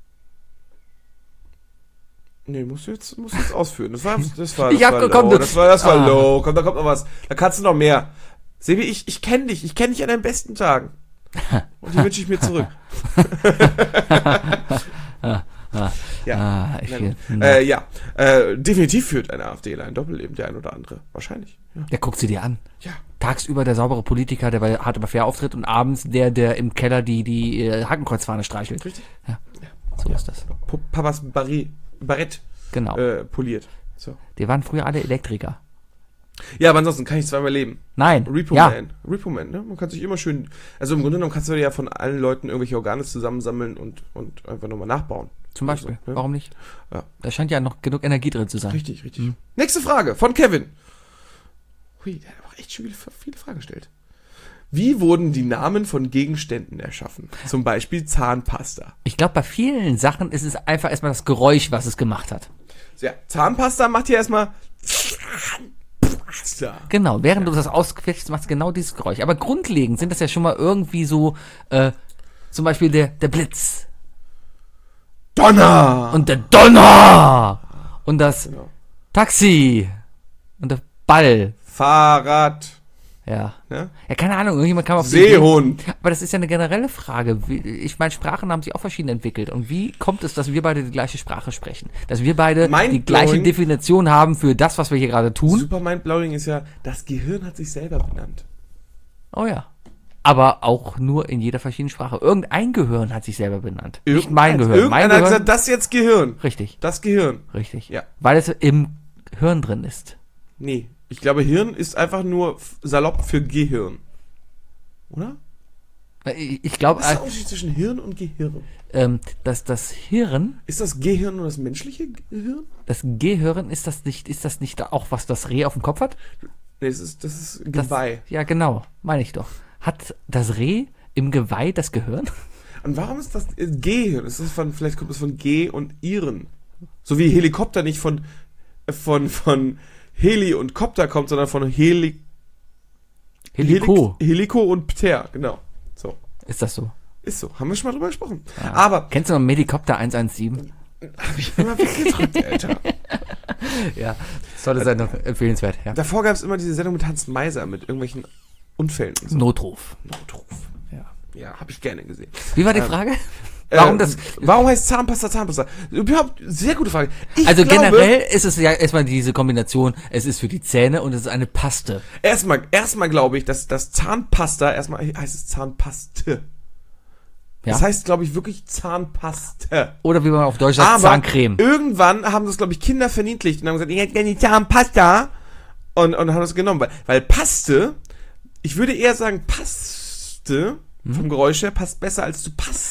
Nee, musst du jetzt ausführen. Das war low. Komm, da kommt noch was. Da kannst du noch mehr. Sebi, ich kenne dich. Ich kenne dich an deinen besten Tagen. Und die wünsche ich mir zurück. Definitiv führt eine AfDler ein Doppelleben, der ein oder andere. Wahrscheinlich. Ja. Der guckt sie dir an. Ja. Tagsüber der saubere Politiker, der bei Hart aber fair auftritt und abends der im Keller die Hakenkreuzfahne streichelt. Richtig. Ja. So ist das. Papas Barett genau. Poliert. So. Die waren früher alle Elektriker. Ja, aber ansonsten kann ich zweimal leben. Nein. Repo Man, ne? Man kann sich immer schön, also im Grunde genommen kannst du ja von allen Leuten irgendwelche Organe zusammensammeln und einfach nochmal nachbauen. Zum Beispiel. Also, Warum nicht? Ja. Da scheint ja noch genug Energie drin zu sein. Richtig. Nächste Frage von Kevin. Hui, der hat auch echt schon viele Fragen gestellt. Wie wurden die Namen von Gegenständen erschaffen? Zum Beispiel Zahnpasta. Ich glaube, bei vielen Sachen ist es einfach erstmal das Geräusch, was es gemacht hat. Ja, Zahnpasta macht hier erstmal Zahnpasta. Genau, während du das ausquetschst, machst du genau dieses Geräusch. Aber grundlegend sind das ja schon mal irgendwie so, zum Beispiel der Blitz. Donner! Und der Donner! Und das Taxi! Und der Ball. Fahrrad. Ja. Ja, keine Ahnung, irgendjemand kam auf die Seehund. Idee. Aber das ist ja eine generelle Frage. Ich meine, Sprachen haben sich auch verschieden entwickelt. Und wie kommt es, dass wir beide die gleiche Sprache sprechen? Dass wir beide die gleiche Definition haben für das, was wir hier gerade tun? Super Mindblowing ist ja, das Gehirn hat sich selber benannt. Oh ja. Aber auch nur in jeder verschiedenen Sprache. Irgendein Gehirn hat sich selber benannt. Nicht mein Gehirn. Irgendeiner hat gesagt, das jetzt Gehirn. Richtig. Das Gehirn. Richtig. Ja. Weil es im Hirn drin ist. Nee. Ich glaube, Hirn ist einfach nur salopp für Gehirn. Oder? Ich glaube... Was ist der Unterschied zwischen Hirn und Gehirn? Das Hirn... Ist das Gehirn nur das menschliche Gehirn? Das Gehirn, ist das nicht auch, was das Reh auf dem Kopf hat? Nee, das ist Geweih. Ja, genau. Meine ich doch. Hat das Reh im Geweih das Gehirn? Und warum ist das Gehirn? Vielleicht kommt es von Geh und Iren. So wie Helikopter nicht von Heli und Kopter kommt, sondern von Heliko und Pter, genau. So. Ist das so? Ist so. Haben wir schon mal drüber gesprochen. Ja. Aber. Kennst du noch Medikopter 117? Hab ich immer weggedrückt, Alter. Ja, sollte sein noch empfehlenswert, ja. Davor gab es immer diese Sendung mit Hans Meiser, mit irgendwelchen Unfällen. Und so. Notruf. Ja, habe ich gerne gesehen. Wie war die Frage? Warum heißt Zahnpasta? Überhaupt, sehr gute Frage. Also generell ist es ja erstmal diese Kombination, es ist für die Zähne und es ist eine Paste. Erstmal glaube ich, dass das Zahnpasta, erstmal heißt es Zahnpaste. Ja? Das heißt, glaube ich, wirklich Zahnpaste. Oder wie man auf Deutsch sagt, Zahncreme. Irgendwann haben das, glaube ich, Kinder verniedlicht und haben gesagt, ich hätte gerne die Zahnpasta. Und haben das genommen. Weil Paste, ich würde eher sagen, Paste vom Geräusch her passt besser als zu Pasta.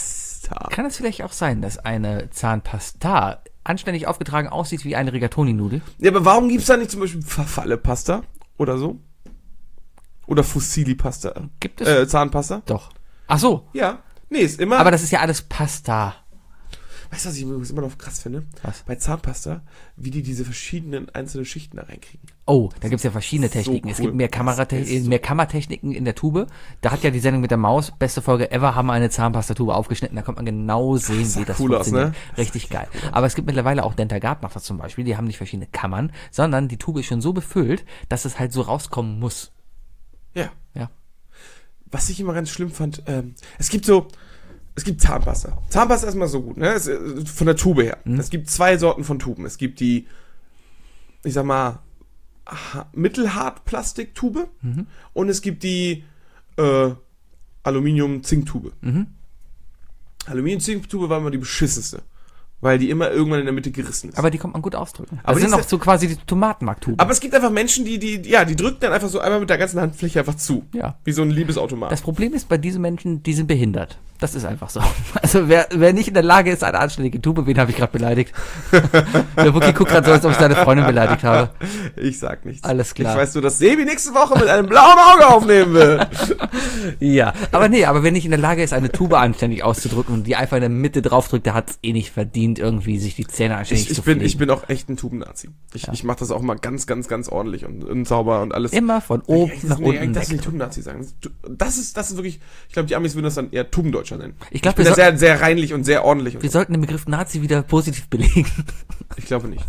Zahnpasta. Kann es vielleicht auch sein, dass eine Zahnpasta anständig aufgetragen aussieht wie eine Rigatoni-Nudel? Ja, aber warum gibt's da nicht zum Beispiel Verfalle-Pasta oder so? Oder Fusilli-Pasta? Gibt es? Zahnpasta? Doch. Ach so. Ja. Nee, ist immer... Aber das ist ja alles Pasta. Weißt du, was ich übrigens immer noch krass finde? Was? Bei Zahnpasta, wie die diese verschiedenen einzelnen Schichten da reinkriegen. Oh, da gibt's ja verschiedene Techniken. cool. Es gibt mehr Kammertechniken in der Tube. Da hat ja die Sendung mit der Maus, beste Folge ever, haben wir eine Zahnpastatube aufgeschnitten. Da kommt man genau sehen, wie das cool funktioniert. aus, ne? Richtig geil. Aber es gibt mittlerweile auch Dentagard macht das zum Beispiel. Die haben nicht verschiedene Kammern, sondern die Tube ist schon so befüllt, dass es halt so rauskommen muss. Ja. Ja. Was ich immer ganz schlimm fand, es gibt Zahnpasta. Zahnpasta ist erstmal so gut, ne? Von der Tube her. Es gibt 2 Sorten von Tuben. Es gibt die, ich sag mal, Mittelhart-Plastiktube und es gibt die Aluminium-Zinktube. Aluminium-Zinktube war immer die beschissenste, weil die immer irgendwann in der Mitte gerissen ist. Aber die kommt man gut ausdrücken. Aber das sind auch so quasi die Tomatenmarkttuben. Aber es gibt einfach Menschen, die drücken dann einfach so einmal mit der ganzen Handfläche einfach zu. Ja. Wie so ein Liebesautomat. Das Problem ist bei diesen Menschen, die sind behindert. Das ist einfach so. Also wer nicht in der Lage ist, eine anständige Tube, wen habe ich gerade beleidigt? Der Wookie guckt gerade so, als ob ich seine Freundin beleidigt habe. Ich sag nichts. Alles klar. Ich weiß nur, dass Sebi nächste Woche mit einem blauen Auge aufnehmen will. Ja, aber wer nicht in der Lage ist, eine Tube anständig auszudrücken und die einfach in der Mitte draufdrückt, der hat es eh nicht verdient, irgendwie sich die Zähne anständig zu pflegen. Ich bin auch echt ein Tuben-Nazi. Ich mache das auch mal ganz, ganz, ganz ordentlich und sauber und alles. Immer von oben nach unten. Das ist nicht Tuben-Nazi sagen. Das ist wirklich, ich glaube, die Amis würden das dann eher Tubendeutscher nennen. Ich glaube, bin sehr, sehr reinlich und sehr ordentlich. Wir sollten den Begriff Nazi wieder positiv belegen. Ich glaube nicht.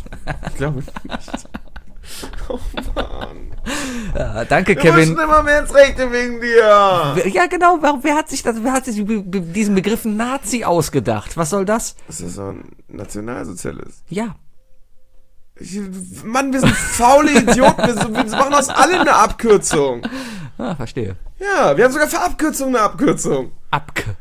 Oh Mann. Ja, danke, Wir Kevin. müssen immer mehr ins Rechte wegen dir. Ja, genau. Wer hat sich diesen Begriff Nazi ausgedacht? Was soll das? Das ist so ein Nationalsozialist. Ja. Mann, wir sind faule Idioten. Wir machen aus allem eine Abkürzung. Ah, verstehe. Ja, wir haben sogar für Abkürzung eine Abkürzung. Abke.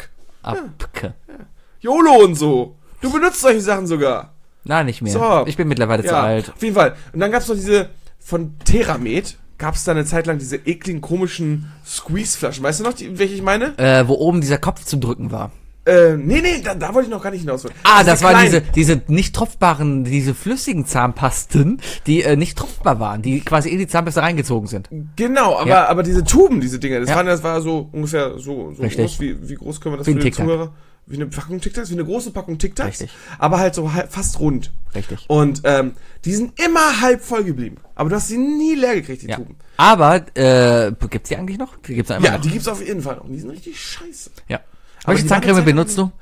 Ja. YOLO und so. Du benutzt solche Sachen sogar. Na, nicht mehr. So. Ich bin mittlerweile zu alt. Auf jeden Fall. Und dann gab's noch diese, von Theramed, gab's da eine Zeit lang diese ekligen, komischen Squeeze-Flaschen. Weißt du noch, welche ich meine? Wo oben dieser Kopf zum Drücken war. Nee, da wollte ich noch gar nicht hinaus. Das waren diese nicht tropfbaren, diese flüssigen Zahnpasten, die nicht tropfbar waren, die quasi in die Zahnpasta reingezogen sind. Genau, aber diese Tuben, diese Dinger, das war so ungefähr so groß, wie groß können wir das wie für die Tic-Tac. Zuhörer? Wie eine Packung Tic-Tacs, wie eine große Packung Tic-Tacs. Richtig. Aber halt so fast rund. Richtig. Und die sind immer halb voll geblieben. Aber du hast sie nie leer gekriegt, die Tuben. Aber, gibt's die eigentlich noch? Die gibt's immer noch. Die gibt's auf jeden Fall noch. Und die sind richtig scheiße. Ja. Aber Welche Zahncreme benutzt du?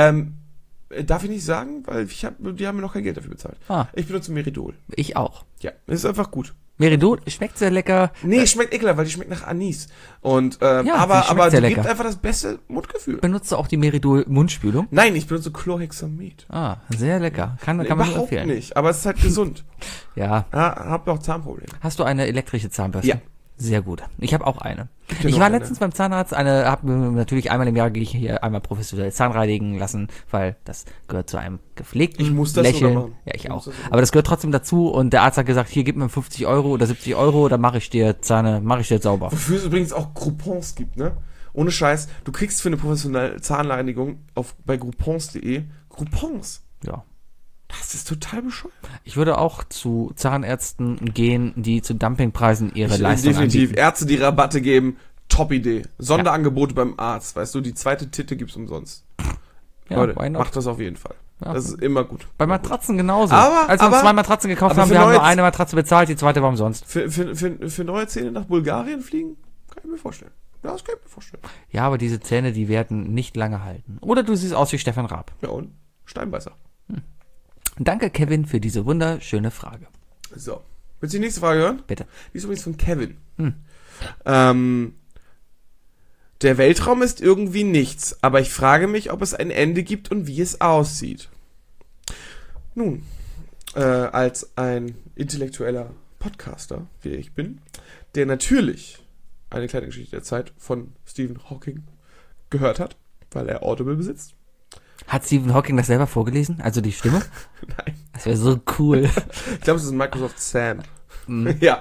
Darf ich nicht sagen, weil die haben mir noch kein Geld dafür bezahlt. Ich benutze Meridol. Ich auch. Ja, das ist einfach gut. Meridol schmeckt sehr lecker. Nee, schmeckt ekelhaft, weil die schmeckt nach Anis. Und, die aber sehr die lecker. gibt einfach das beste Mundgefühl. Benutzt du auch die Meridol Mundspülung? Nein, ich benutze Chlorhexamid. Sehr lecker. Kann man nur Überhaupt empfehlen. nicht, aber es ist halt gesund. Ja. Hab auch Zahnprobleme. Hast du eine elektrische Zahnbürste? Ja. Sehr gut. Ich habe auch eine. ja Ich noch war eine. letztens beim Zahnarzt, habe natürlich einmal im Jahr gehe ich hier einmal professionell Zahnreinigen lassen, weil das gehört zu einem gepflegten Ich muss das Lächeln. sogar machen. Ja, ich Ich auch. muss das sogar Aber das gehört trotzdem dazu und der Arzt hat gesagt, hier gib mir 50 Euro oder 70 Euro, dann mache ich dir sauber. Wofür es übrigens auch Groupons gibt, ne? Ohne Scheiß, du kriegst für eine professionelle Zahnreinigung bei groupons.de Groupons. Ja. Das ist total bescheuert. Ich würde auch zu Zahnärzten gehen, die zu Dumpingpreisen ihre Leistung Definitiv. anbieten. Ärzte, die Rabatte geben, top Idee. Sonderangebote beim Arzt, weißt du, die zweite Titte gibt's umsonst. Ja, Leute, why not? macht das auf jeden Fall. Ja. Das ist immer gut. Bei Matratzen genauso. Aber- Als wir uns aber- 2 Matratzen gekauft aber haben, für wir haben nur neue- eine Matratze bezahlt, die zweite war umsonst. Für neue Zähne nach Bulgarien fliegen? Kann ich mir vorstellen. Ja, das kann ich mir vorstellen. Ja, aber diese Zähne, die werden nicht lange halten. Oder du siehst aus wie Stefan Raab. Ja, und? Steinbeißer. Danke, Kevin, für diese wunderschöne Frage. So. Willst du die nächste Frage hören? Bitte. Die ist übrigens von Kevin. Der Weltraum ist irgendwie nichts, aber ich frage mich, ob es ein Ende gibt und wie es aussieht. Nun, als ein intellektueller Podcaster, wie ich bin, der natürlich eine kleine Geschichte der Zeit von Stephen Hawking gehört hat, weil er Audible besitzt. Hat Stephen Hawking das selber vorgelesen? Also die Stimme? Nein. Das wäre so cool. Ich glaube, es ist Microsoft Sam. Ja.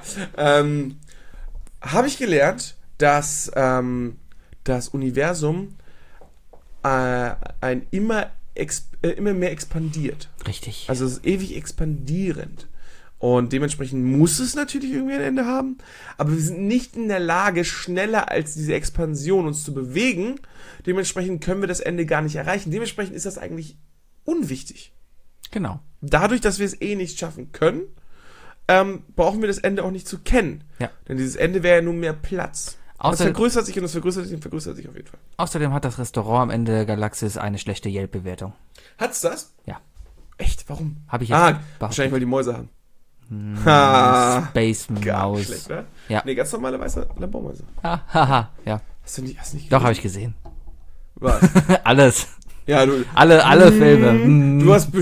Habe ich gelernt, dass das Universum immer mehr expandiert. Richtig. Also es ist ewig expandierend. Und dementsprechend muss es natürlich irgendwie ein Ende haben. Aber wir sind nicht in der Lage, schneller als diese Expansion uns zu bewegen. Dementsprechend können wir das Ende gar nicht erreichen. Dementsprechend ist das eigentlich unwichtig. Genau. Dadurch, dass wir es nicht schaffen können, brauchen wir das Ende auch nicht zu kennen. Ja. Denn dieses Ende wäre ja nur mehr Platz. Das vergrößert sich und das vergrößert sich und vergrößert sich auf jeden Fall. Außerdem hat das Restaurant am Ende der Galaxis eine schlechte Yelp-Bewertung. Hat's das? Ja. Echt? Warum? Habe ich jetzt wahrscheinlich, weil die Mäuse haben. Space Maus. Schlecht, ne? Ja. Nee, ganz normale weiße Labormäuse. Haha, ja. Hast du nicht gesehen? Doch, habe ich gesehen. Was? Alles. Ja, Alle Filme. Du hast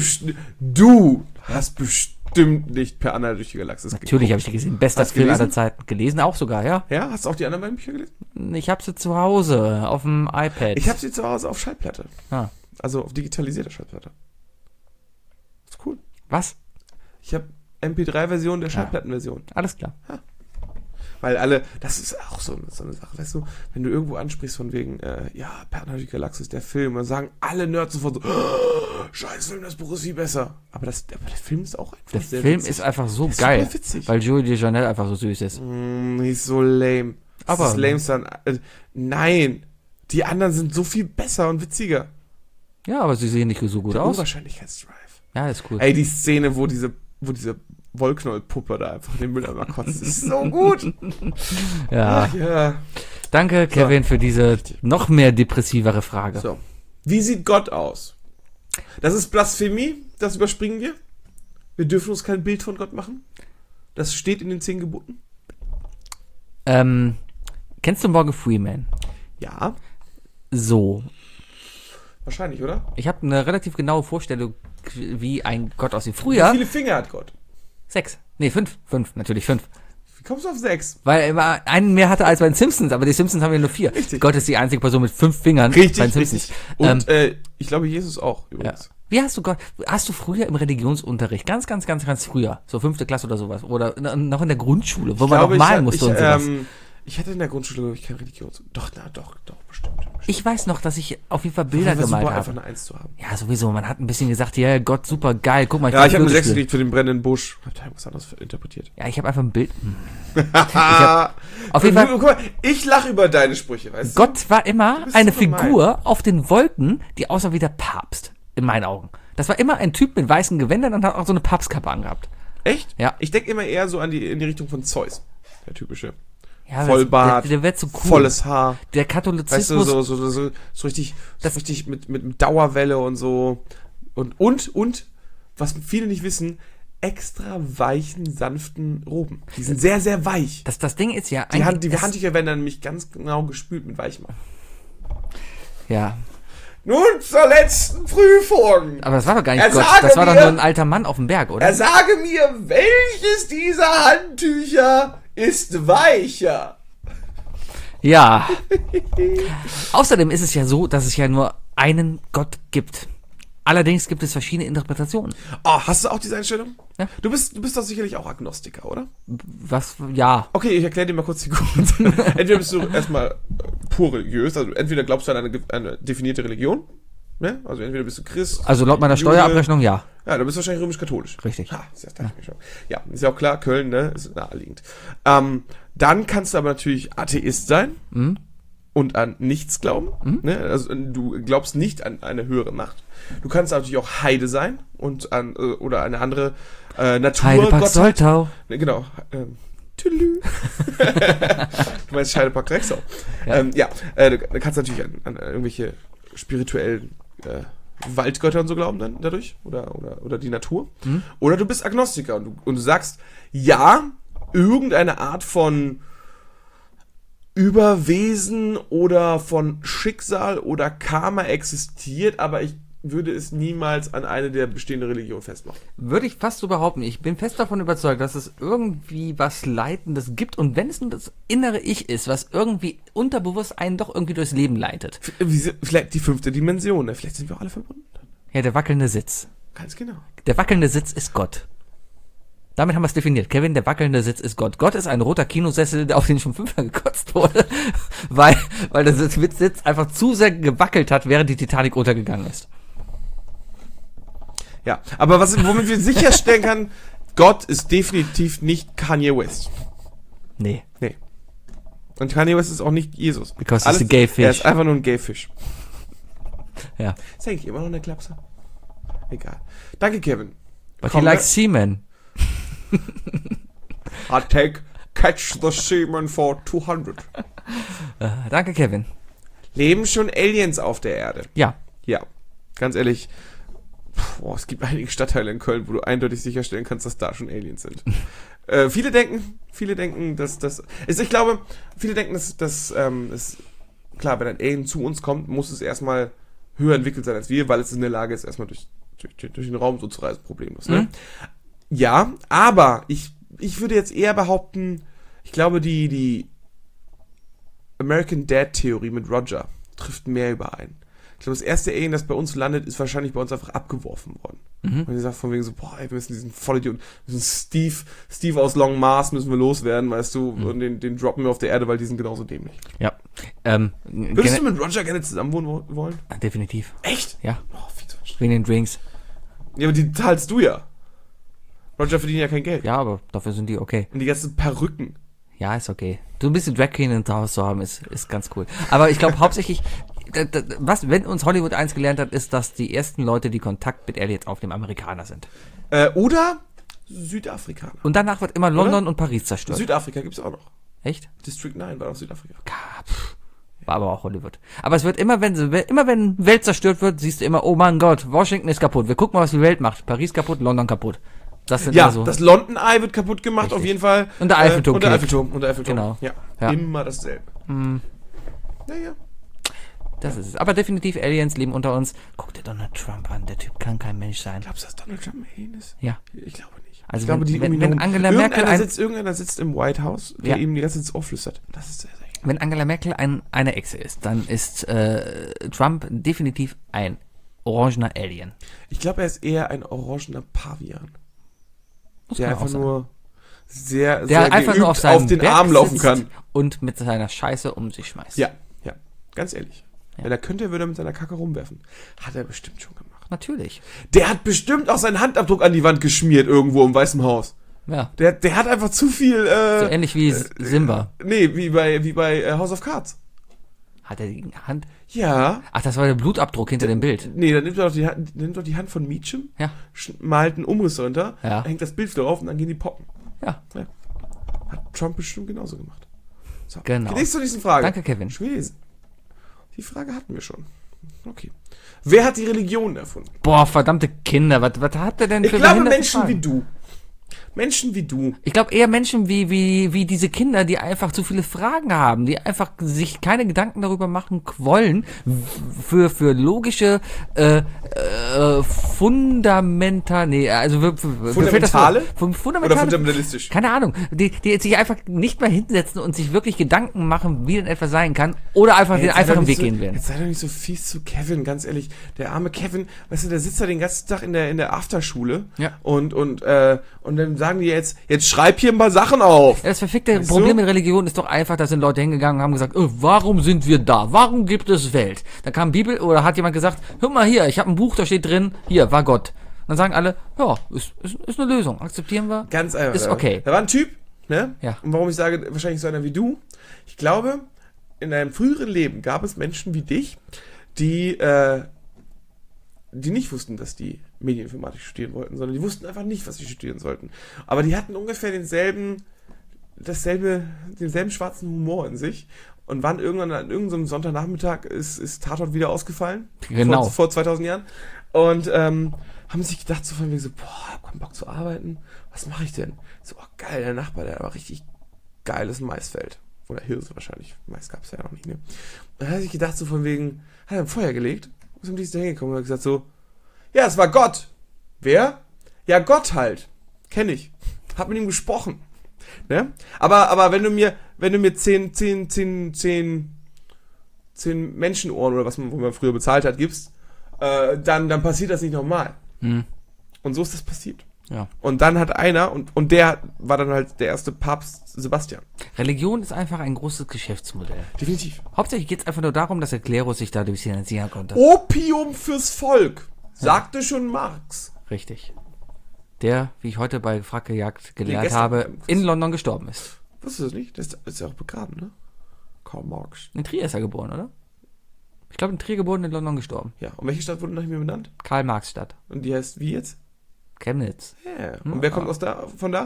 bestimmt nicht Per Anhalter durch die Galaxis Natürlich habe ich die gesehen. Bester Film aller Zeiten. Gelesen auch sogar, ja. Ja, hast du auch die anderen beiden Bücher gelesen? Ich habe sie zu Hause auf dem iPad. Ich habe sie zu Hause auf Schallplatte. Ah. Also auf digitalisierter Schallplatte. Ist cool. Was? Ich habe MP3-Version der Schallplattenversion. Alles klar. Ja. Weil das ist auch so eine Sache, weißt du, wenn du irgendwo ansprichst von wegen, Per Anhalter durch die Galaxis, der Film, dann sagen alle Nerds sofort so, scheiß Film, das Buch ist viel besser. Aber der Film ist auch einfach Der sehr Film witzig. ist einfach so geil, super witzig. weil Joey Deschanel einfach so süß ist. Ist so lame. Aber das Lameste nein, die anderen sind so viel besser und witziger. Ja, aber sie sehen nicht so gut Der aus. Unwahrscheinlichkeitsdrive. Ja, ist cool. Ey, die Szene, wo diese Wollknollpuppe da einfach in den Mülleimer kotzt, ist so gut. Ja. Ach, ja. Danke, Kevin, für diese noch mehr depressivere Frage. So. Wie sieht Gott aus? Das ist Blasphemie, das überspringen wir. Wir dürfen uns kein Bild von Gott machen. Das steht in den 10 Geboten. Kennst du Morgan Freeman? Ja. So. Wahrscheinlich, oder? Ich habe eine relativ genaue Vorstellung, wie ein Gott aussieht. Früher. Wie viele Finger hat Gott? 6. Nee, 5. 5, natürlich 5. Wie kommst du auf 6? Weil er immer einen mehr hatte als bei den Simpsons, aber die Simpsons haben ja nur 4. Richtig. Gott ist die einzige Person mit 5 Fingern Richtig, bei den Simpsons. Und ich glaube, Jesus auch, übrigens. Ja. Wie hast du Gott, hast du früher im Religionsunterricht, ganz früher, so 5. Klasse oder sowas, oder noch in der Grundschule, wo man noch malen musste und sowas? Ich hatte in der Grundschule, glaube ich, kein Doch, bestimmt. Ich weiß noch, dass ich auf jeden Fall Bilder gemalt habe. Einfach eine 1 zu haben. Ja, sowieso, man hat ein bisschen gesagt, ja, Gott, super geil, guck mal. Ja, ich habe eine 6 gekriegt für den brennenden Busch. Ich habe was anderes interpretiert. Ja, ich habe einfach ein Bild. Auf jeden Fall. Guck mal, ich lache über deine Sprüche, weißt du? Gott war immer eine Figur auf den Wolken, die aussah wie der Papst, in meinen Augen. Das war immer ein Typ mit weißen Gewändern und hat auch so eine Papstkappe angehabt. Echt? Ja. Ich denke immer eher so in die Richtung von Zeus. Der typische. Ja, Vollbart, der wird so cool. volles Haar. Der Katholizismus. Weißt du, so richtig mit Dauerwelle und so. Und, was viele nicht wissen, extra weichen, sanften Roben. Die sind sehr, sehr weich. Das Ding ist ja... Die Handtücher werden dann nämlich ganz genau gespült mit Weichmacher. Ja. Nun zur letzten Prüfung. Aber das war doch gar nicht Gott. Das war doch nur ein alter Mann auf dem Berg, oder? Er sage mir, welches dieser Handtücher ist weicher? Ja. Außerdem ist es ja so, dass es ja nur einen Gott gibt. Allerdings gibt es verschiedene Interpretationen. Oh, hast du auch diese Einstellung? Ja. Du bist doch sicherlich auch Agnostiker, oder? Was? Ja. Okay, ich erkläre dir mal kurz die Gründe. Entweder bist du erstmal pur religiös, also entweder glaubst du an eine definierte Religion, ne? Also entweder bist du Christ. Also laut meiner Steuerabrechnung, ja. Ja, du bist wahrscheinlich römisch-katholisch. Richtig. Ha, das dachte ich mir schon. Ja, ist ja auch klar, Köln, ne, ist naheliegend. Dann kannst du aber natürlich Atheist sein. Mhm. Und an nichts glauben. Ne? Also du glaubst nicht an eine höhere Macht. Du kannst natürlich auch Heide sein und an oder eine andere Natur. Heidepark Soltau. Ne, genau. Tülü. Du meinst Heidepark Drexau. Ja. Du kannst natürlich an irgendwelche spirituellen Waldgötter und so glauben dann dadurch. Oder die Natur. Oder du bist Agnostiker und du sagst, ja, irgendeine Art von Überwesen oder von Schicksal oder Karma existiert, aber ich würde es niemals an eine der bestehenden Religionen festmachen. Würde ich fast so behaupten. Ich bin fest davon überzeugt, dass es irgendwie was Leitendes gibt. Und wenn es nur das innere Ich ist, was irgendwie unterbewusst einen doch irgendwie durchs Leben leitet. Vielleicht die 5. Dimension, ne? Vielleicht sind wir auch alle verbunden. Ja, der wackelnde Sitz. Ganz genau. Der wackelnde Sitz ist Gott. Damit haben wir es definiert. Kevin, der wackelnde Sitz ist Gott. Gott ist ein roter Kinosessel, auf den schon 5-mal gekotzt wurde, weil der Sitz einfach zu sehr gewackelt hat, während die Titanic untergegangen ist. Ja, aber womit wir sicherstellen kann, Gott ist definitiv nicht Kanye West. Nee. Und Kanye West ist auch nicht Jesus. Because he's a gay fish. Er ist einfach nur ein gay Fish. Ja. Ist eigentlich immer noch eine Klapse? Egal. Danke, Kevin. But he likes semen. I catch the semen for 200. Danke, Kevin. Leben schon Aliens auf der Erde? Ja. Ja. Ganz ehrlich, es gibt einige Stadtteile in Köln, wo du eindeutig sicherstellen kannst, dass da schon Aliens sind. Viele denken, dass das... Ich glaube, viele denken, dass klar, wenn ein Alien zu uns kommt, muss es erstmal höher entwickelt sein als wir, weil es in der Lage ist, erstmal durch den Raum so zu reisen, problemlos. Ne? Ja, aber ich würde jetzt eher behaupten, ich glaube, die American Dad-Theorie mit Roger trifft mehr überein. Ich glaube, das erste Alien, das bei uns landet, ist wahrscheinlich bei uns einfach abgeworfen worden. Und ihr sagt von wegen so, wir müssen diesen Vollidioten, Steve aus Long Mars müssen wir loswerden, weißt du, und den droppen wir auf der Erde, weil die sind genauso dämlich. Ja. Würdest du mit Roger gerne zusammen wohnen wollen? Definitiv. Echt? Ja. Viel zu anstrengend. Wegen den Drinks. Ja, aber die zahlst du ja. Roger verdient ja kein Geld. Ja, aber dafür sind die okay. Und die ganzen Perücken. Ja, ist okay. So ein bisschen Drag Queen in Haus zu haben, ist ganz cool. Aber ich glaube hauptsächlich, wenn uns Hollywood eins gelernt hat, ist, dass die ersten Leute, die Kontakt mit Aliens aufnehmen, Amerikaner sind. Oder Südafrikaner. Und danach wird immer London und Paris zerstört. Südafrika gibt's auch noch. Echt? District 9 war auch Südafrika. War aber auch Hollywood. Aber es wird immer wenn Welt zerstört wird, siehst du immer, oh mein Gott, Washington ist kaputt. Wir gucken mal, was die Welt macht. Paris kaputt, London kaputt. Das sind so. Das London Eye wird kaputt gemacht, richtig. Auf jeden Fall. Und der Eiffelturm. Und der Eiffelturm. Genau. Ja. Immer dasselbe. Naja. Das ist es. Aber definitiv Aliens leben unter uns. Guck dir Donald Trump an. Der Typ kann kein Mensch sein. Glaubst du, dass Donald Trump ein Alien ist? Ja. Ich glaube nicht. Also ich glaube, wenn Angela Merkel irgendeiner sitzt im White House, der ihm die ganze Zeit ins Ohr flüstert. Das ist sehr, sehr gut. Wenn Angela Merkel eine Echse ist, dann ist Trump definitiv ein orangener Alien. Ich glaube, er ist eher ein orangener Pavian. Muss der einfach nur der sehr einfach nur auf den Berg Arm laufen kann. Und mit seiner Scheiße um sich schmeißt. Ja. Ganz ehrlich. Ja. Wenn er könnte, würde er mit seiner Kacke rumwerfen. Hat er bestimmt schon gemacht. Natürlich. Der hat bestimmt auch seinen Handabdruck an die Wand geschmiert irgendwo im Weißen Haus. Ja. Der hat einfach zu viel... so ähnlich wie Simba. Nee, wie bei House of Cards. Hat er die Hand? Ja. Ach, das war der Blutabdruck hinter dem Bild. Nee, dann nimmt er doch die Hand von Meacham, malt einen Umriss runter, hängt das Bild drauf und dann gehen die poppen. Ja. Hat Trump bestimmt genauso gemacht. So, genau. Nächste zur nächsten Frage. Danke, Kevin. Die Frage hatten wir schon. Okay. Wer hat die Religion erfunden? Boah, verdammte Kinder, was hat der denn für Ich glaube Menschen wie du. Menschen wie du. Ich glaube eher Menschen wie diese Kinder, die einfach zu viele Fragen haben, die einfach sich keine Gedanken darüber machen wollen, für logische fundamentale oder fundamentalistisch? Keine Ahnung, die sich einfach nicht mehr hinsetzen und sich wirklich Gedanken machen, wie denn etwas sein kann, oder einfach den einfachen Weg gehen werden. Jetzt sei doch nicht so fies zu Kevin, ganz ehrlich. Der arme Kevin, weißt du, der sitzt da den ganzen Tag in der Afterschule und dann sagen die jetzt schreib hier ein paar Sachen auf. Das verfickte Problem mit Religion ist doch einfach, da sind Leute hingegangen und haben gesagt, warum sind wir da? Warum gibt es Welt? Da kam Bibel oder hat jemand gesagt, hör mal hier, ich habe ein Buch, da steht drin, hier, war Gott. Dann sagen alle, ja, ist eine Lösung, akzeptieren wir. Ganz einfach. Ist okay. Da war ein Typ, ne? Ja. Und warum ich sage, wahrscheinlich so einer wie du, ich glaube, in einem früheren Leben gab es Menschen wie dich, die nicht wussten, dass die Medieninformatik studieren wollten, sondern die wussten einfach nicht, was sie studieren sollten. Aber die hatten ungefähr denselben schwarzen Humor in sich und waren irgendwann an irgendeinem Sonntagnachmittag ist Tatort wieder ausgefallen. Genau. Vor 2000 Jahren. Und haben sich gedacht, so von wegen so, boah, hab keinen Bock zu arbeiten. Was mache ich denn? So, geil, der Nachbar, der war richtig geiles Maisfeld. Oder Hirse wahrscheinlich. Mais gab es ja noch nicht mehr. Und dann hat er sich gedacht, so von wegen, hat er ein Feuer gelegt. Und dann ist er hingekommen und hat gesagt so, ja, es war Gott. Wer? Ja, Gott halt. Kenn ich. Hab mit ihm gesprochen. Ne? Aber wenn du mir 10 Menschenohren oder wo man früher bezahlt hat, gibst, dann passiert das nicht nochmal. Und so ist das passiert. Ja. Und dann hat einer, und der war dann halt der erste Papst Sebastian. Religion ist einfach ein großes Geschäftsmodell. Definitiv. Hauptsächlich geht es einfach nur darum, dass der Klerus sich dadurch finanzieren konnte. Opium fürs Volk, sagte schon Marx. Richtig. Der, wie ich heute bei Frackgejagd gelernt habe, in London gestorben ist. Wusstest du das nicht? Der ist ja auch begraben, ne? Karl Marx. In Trier ist er geboren, oder? Ich glaube, in Trier geboren, in London gestorben. Ja, und welche Stadt wurde nach ihm benannt? Karl-Marx-Stadt. Und die heißt wie jetzt? Chemnitz. Ja. Und wer kommt von da?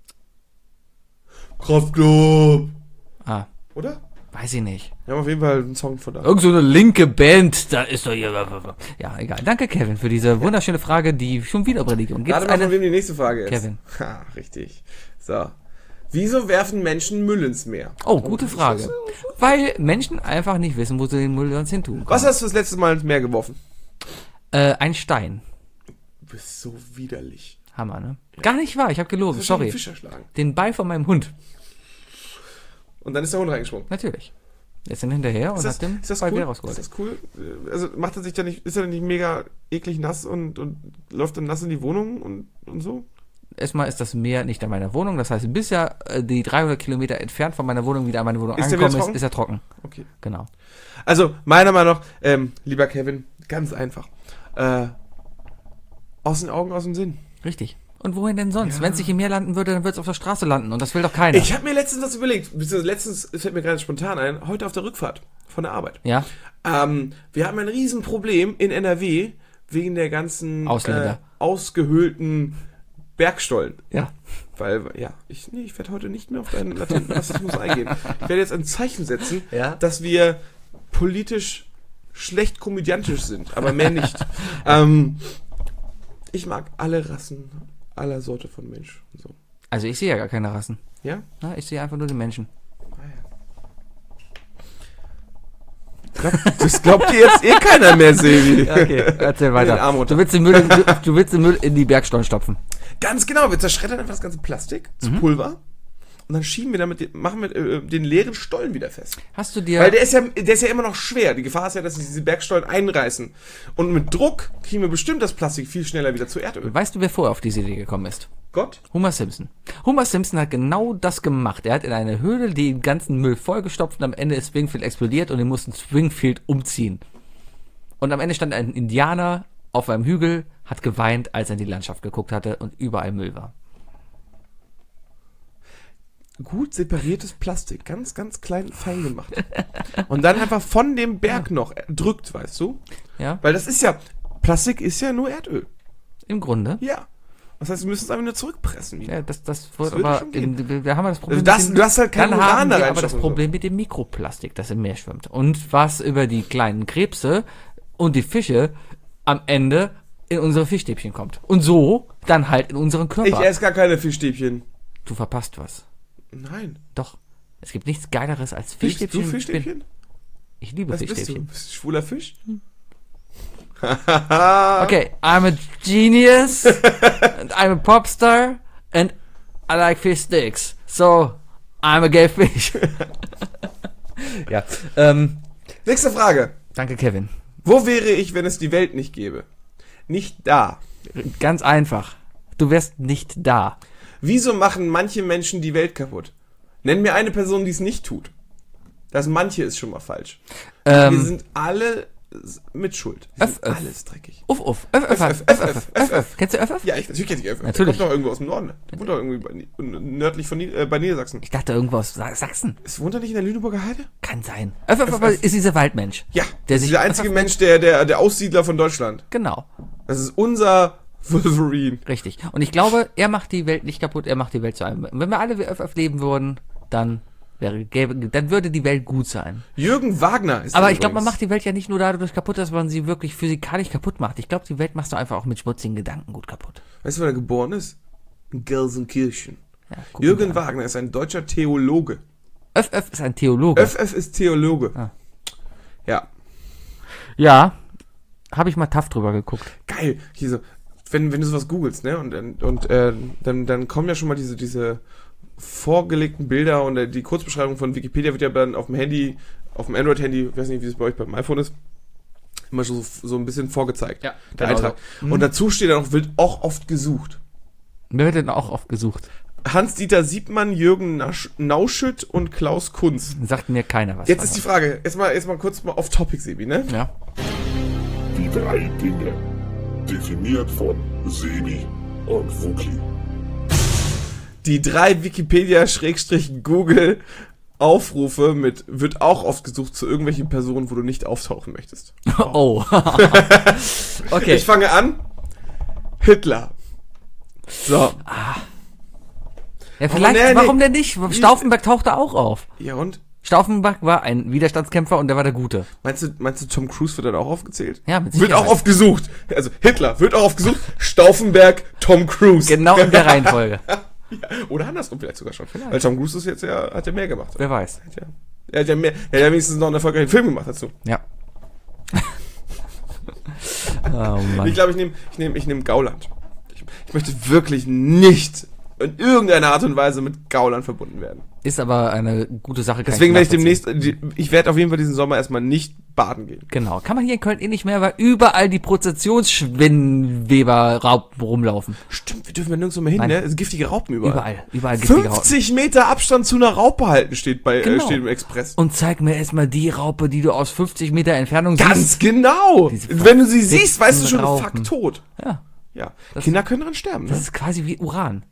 Kraftklub. Ah. Oder? Weiß ich nicht. Wir haben auf jeden Fall einen Song von da. Irgend so eine linke Band, da ist doch hier. Ja, egal. Danke, Kevin, für diese wunderschöne Frage, die schon wieder Religion gibt. Warte mal, von wem die nächste Frage ist. Kevin. Ha, richtig. So. Wieso werfen Menschen Müll ins Meer? Oh, gute Frage. Weil Menschen einfach nicht wissen, wo sie den Müll sonst hin tun können. Was hast du das letzte Mal ins Meer geworfen? Ein Stein. Du bist so widerlich. Hammer, ne? Ja. Gar nicht wahr, ich habe gelogen, sorry. Den Fisch erschlagen. Den Ball von meinem Hund. Und dann ist der Hund reingesprungen? Natürlich. Er ist dann hinterher und hat den Ball wieder rausgeholt. Ist das cool? Also macht er sich da nicht, ist er nicht mega eklig nass und läuft dann nass in die Wohnung und so? Erstmal ist das Meer nicht an meiner Wohnung, das heißt, bis er die 300 Kilometer entfernt von meiner Wohnung wieder an meine Wohnung angekommen ist, ist er trocken. Okay. Genau. Also, meiner Meinung nach, lieber Kevin, ganz einfach. Aus den Augen, aus dem Sinn. Richtig. Und wohin denn sonst? Ja. Wenn es nicht im Meer landen würde, dann würde es auf der Straße landen und das will doch keiner. Ich habe mir letztens was überlegt, letztens fällt mir gerade spontan ein, heute auf der Rückfahrt von der Arbeit. Ja. Wir haben ein Riesenproblem in NRW wegen der ganzen ausgehöhlten Bergstollen. Ja. Weil, ja, ich werde heute nicht mehr auf deinen latenten Rassismus eingehen. Ich werde jetzt ein Zeichen setzen, dass wir politisch schlecht komödiantisch sind, aber mehr nicht. Ich mag alle Rassen, aller Sorte von Mensch. Und so. Also ich sehe ja gar keine Rassen. Ja? Na, ich sehe einfach nur den Menschen. Das glaubt dir jetzt keiner mehr, Sebi. Okay, erzähl weiter. Du willst den Müll in die Bergstollen stopfen. Ganz genau, wir zerschreddern einfach das ganze Plastik zu Pulver und dann schieben wir machen wir den leeren Stollen wieder fest. Hast du dir... Weil der ist ja immer noch schwer. Die Gefahr ist ja, dass sich diese Bergstollen einreißen. Und mit Druck kriegen wir bestimmt das Plastik viel schneller wieder zu Erdöl. Weißt du, wer vorher auf diese Idee gekommen ist? Gott? Homer Simpson. Homer Simpson hat genau das gemacht. Er hat in eine Höhle den ganzen Müll vollgestopft und am Ende ist Springfield explodiert und die mussten Springfield umziehen. Und am Ende stand ein Indianer auf einem Hügel, hat geweint, als er in die Landschaft geguckt hatte und überall Müll war. Gut separiertes Plastik, ganz, ganz klein, fein gemacht. Und dann einfach von dem Berg noch drückt, weißt du? Ja. Weil Plastik ist ja nur Erdöl. Im Grunde? Ja. Das heißt, wir müssen es einfach nur zurückpressen wieder. Ja, das wird aber, wir haben das Problem. Also du hast halt kein Uran da rein. Aber das Problem mit dem Mikroplastik, das im Meer schwimmt. Und was über die kleinen Krebse und die Fische am Ende in unsere Fischstäbchen kommt. Und so dann halt in unseren Körper. Ich esse gar keine Fischstäbchen. Du verpasst was. Nein. Doch. Es gibt nichts Geileres als Fischstäbchen. Liebst du Fischstäbchen? Ich liebe Fischstäbchen. Bist du schwuler Fisch? Okay, I'm a genius and I'm a popstar and I like fish sticks. So, I'm a gay fish. Ja. Nächste Frage. Danke, Kevin. Wo wäre ich, wenn es die Welt nicht gäbe? Nicht da. Ganz einfach. Du wärst nicht da. Wieso machen manche Menschen die Welt kaputt? Nenn mir eine Person, die es nicht tut. Das manche ist schon mal falsch. Wir sind alle mit Schuld. Wir sind alles dreckig. Uff. Kennst du Öff? Ja, natürlich kenne ich Öff. Natürlich. Der kommt doch irgendwo aus dem Norden. Der wohnt doch irgendwie nördlich bei Niedersachsen. Ich dachte irgendwo aus Sachsen. Wohnt er nicht in der Lüneburger Heide? Kann sein. Öff ist dieser Waldmensch. Ja, der ist der einzige Mensch, der Aussiedler von Deutschland. Genau. Das ist unser Wolverine. Richtig. Und ich glaube, er macht die Welt nicht kaputt, er macht die Welt zu einem. Wenn wir alle wie Öff leben würden, dann würde die Welt gut sein. Jürgen Wagner ist. Aber ich glaube, man macht die Welt ja nicht nur dadurch kaputt, dass man sie wirklich physikalisch kaputt macht. Ich glaube, die Welt machst du einfach auch mit schmutzigen Gedanken gut kaputt. Weißt du, wann er geboren ist? In Gelsenkirchen. Ja, Jürgen Wagner ist ein deutscher Theologe. Öff ist ein Theologe. Öff ist Theologe. Ah. Ja. Ja. Habe ich mal TAF drüber geguckt. Geil. Hier so, wenn du sowas googelst, ne, und dann kommen ja schon mal diese vorgelegten Bilder und die Kurzbeschreibung von Wikipedia wird ja dann auf dem Handy, auf dem Android-Handy, ich weiß nicht, wie es bei euch beim iPhone ist, immer schon so ein bisschen vorgezeigt. Ja, der Eintrag. So. Und dazu steht dann auch, wird auch oft gesucht. Wer wird denn auch oft gesucht? Hans-Dieter Siebmann, Jürgen Nauschütt und Klaus Kunz. Sagt mir keiner was. Jetzt ist die Frage, jetzt mal kurz auf Topic, Sebi, ne? Ja. Die 3 Dinge. Definiert von Sebi und Wookie. Die 3 Wikipedia-Google Aufrufe mit wird auch oft gesucht zu irgendwelchen Personen, wo du nicht auftauchen möchtest. Oh. Okay. Ich fange an. Hitler. So. Ja, vielleicht, warum denn nicht? Stauffenberg tauchte auch auf. Ja, und? Stauffenberg war ein Widerstandskämpfer und der war der Gute. Meinst du, Tom Cruise wird dann auch aufgezählt? Ja, mit Sicherheit. Wird auch oft gesucht. Also Hitler wird auch oft gesucht. Stauffenberg, Tom Cruise. Genau in der Reihenfolge. Ja, oder andersrum vielleicht sogar schon. Vielleicht. Weil Tom Cruise ist jetzt hat ja mehr gemacht. Wer weiß. Er hat ja wenigstens noch einen erfolgreichen Film gemacht dazu. Ja. Oh Mann. Ich glaube, ich nehme Gauland. Ich möchte wirklich nicht in irgendeiner Art und Weise mit Gauland verbunden werden. Ist aber eine gute Sache. Deswegen werde ich werde auf jeden Fall diesen Sommer erstmal nicht baden gehen. Genau. Kann man hier in Köln nicht mehr, weil überall die Prozessionsschwinnweber-Raupen rumlaufen. Stimmt, wir dürfen ja nirgendwo mehr hin, ne? Es sind giftige Raupen überall. Überall giftige Raupen. 50 Meter Abstand zu einer Raupe halten steht im Express. Und zeig mir erstmal die Raupe, die du aus 50 Meter Entfernung siehst. Ganz genau! Wenn du sie siehst, weißt du schon, fuck, tot. Ja. Kinder können daran sterben, ne? Das ist quasi wie Uran.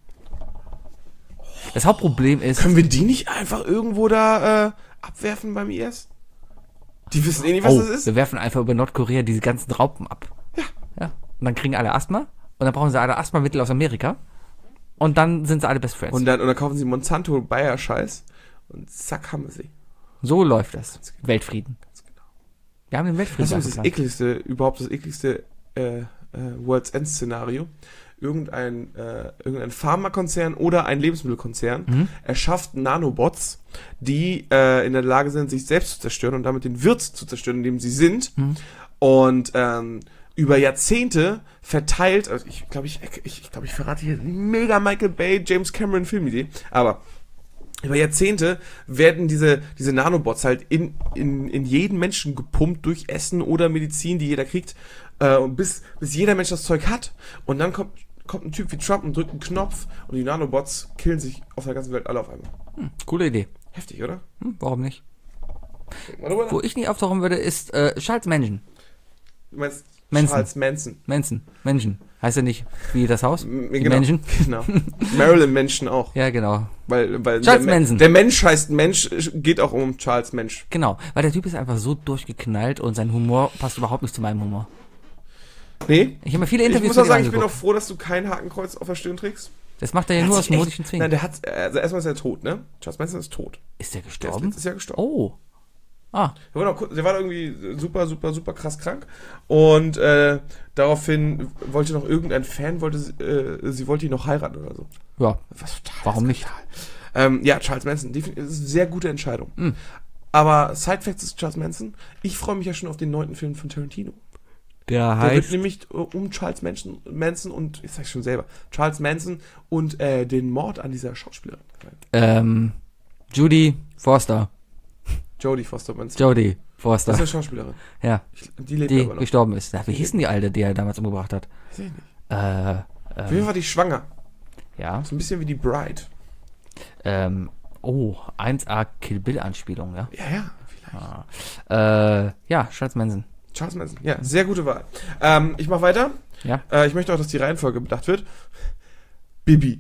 Das Hauptproblem ist... Können wir die nicht einfach irgendwo da abwerfen beim IS? Die wissen eh nicht, was das ist. Wir werfen einfach über Nordkorea diese ganzen Raupen ab. Ja. Und dann kriegen alle Asthma. Und dann brauchen sie alle Asthmamittel aus Amerika. Und dann sind sie alle Best Friends. Und dann kaufen sie Monsanto Bayer Scheiß. Und zack, haben wir sie. So läuft das. Genau. Weltfrieden. Wir haben den Weltfrieden. Das ist das ekligste World's End Szenario. Irgendein Pharmakonzern oder ein Lebensmittelkonzern erschafft Nanobots, die in der Lage sind, sich selbst zu zerstören und damit den Wirt zu zerstören, in dem sie sind. Und über Jahrzehnte verteilt, also ich glaube, ich verrate hier mega Michael Bay, James Cameron Filmidee, aber über Jahrzehnte werden diese Nanobots halt in jeden Menschen gepumpt durch Essen oder Medizin, die jeder kriegt, bis jeder Mensch das Zeug hat. Und dann kommt ein Typ wie Trump und drückt einen Knopf und die Nanobots killen sich auf der ganzen Welt alle auf einmal. Coole Idee. Heftig, oder? Warum nicht? Wo ich nicht auftauchen würde, ist Charles Manson. Du meinst Manson. Charles Manson? Manson. Heißt er nicht wie das Haus? Genau. Manson? Genau. Marilyn Manson auch. Ja, genau. Weil Charles Manson. Der Mensch heißt Mensch, geht auch um Charles Mensch. Genau, weil der Typ ist einfach so durchgeknallt und sein Humor passt überhaupt nicht zu meinem Humor. Nee. Ich habe mir viele Interviews Ich muss auch sagen, ich bin auch froh, dass du kein Hakenkreuz auf der Stirn trägst. Das macht er ja nur aus modischen Zwingen. Nein, also erstmal ist er tot, ne? Charles Manson ist tot. Ist der Der gestorben? ist letztes Jahr gestorben. Oh. Der war irgendwie super, super, super krass krank. Und daraufhin wollte noch irgendein Fan, sie wollte ihn noch heiraten oder so. Ja. Was total Warum nicht? Ja, Charles Manson, definitiv, das ist eine sehr gute Entscheidung. Aber Side-Facts ist Charles Manson. Ich freue mich ja schon auf den 9. Film von Tarantino. Der Der wird nämlich um Charles Manson und, ich sag's schon selber, Charles Manson und den Mord an dieser Schauspielerin. Judy Foster. Jodie Foster meinst du? Jodie Foster. Das ist eine Schauspielerin. Ja. Die lebt Die aber noch. gestorben ist. Ja, wie hieß denn die Alte, die er damals umgebracht hat? Weiß ich nicht. Auf jeden Fall war die schwanger. Ja. So ein bisschen wie die Bride. 1A Kill Bill Anspielung, ja? Ja, vielleicht. Ja, Charles Manson. Charles Manson, ja, sehr gute Wahl. Ich mach weiter. Ja. Ich möchte auch, dass die Reihenfolge bedacht wird. Bibi.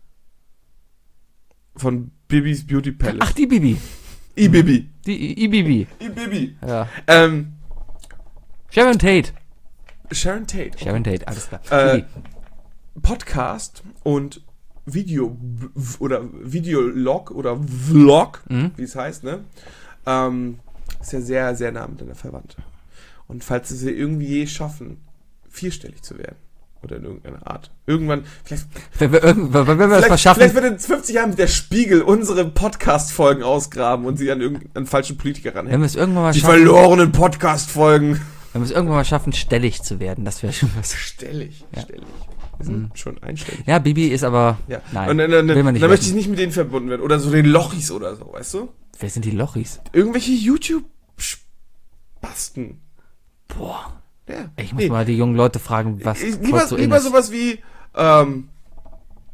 Von Bibis Beauty Palace. Ach, die Bibi. Ibibi. Die Ibibi. Ibibi. Ja. Sharon Tate, alles klar. Bibi. Podcast und Videolog oder Vlog, wie es heißt, ne? Ist ja sehr, sehr nah miteinander verwandt. Und falls sie irgendwie schaffen, 4-stellig zu werden, oder in irgendeiner Art. Irgendwann, wenn wir das mal schaffen. Vielleicht wird in 50 Jahren der Spiegel unsere Podcast-Folgen ausgraben und sie an irgendeinen falschen Politiker ranhängen. Wenn wir es irgendwann mal die schaffen. verlorenen Podcast-Folgen. Wenn wir es irgendwann mal schaffen, stellig zu werden, das wäre schon was. Stellig. Ja. Wir sind schon einstellig. Ja, Bibi ist aber. Ja. Nein. Und dann möchte ich nicht mit denen verbunden werden. Oder so den Lochis oder so, weißt du? Wer sind die Lochis? Irgendwelche YouTube-Spasten. Boah. Ja. Ich muss mal die jungen Leute fragen, was lieber sowas wie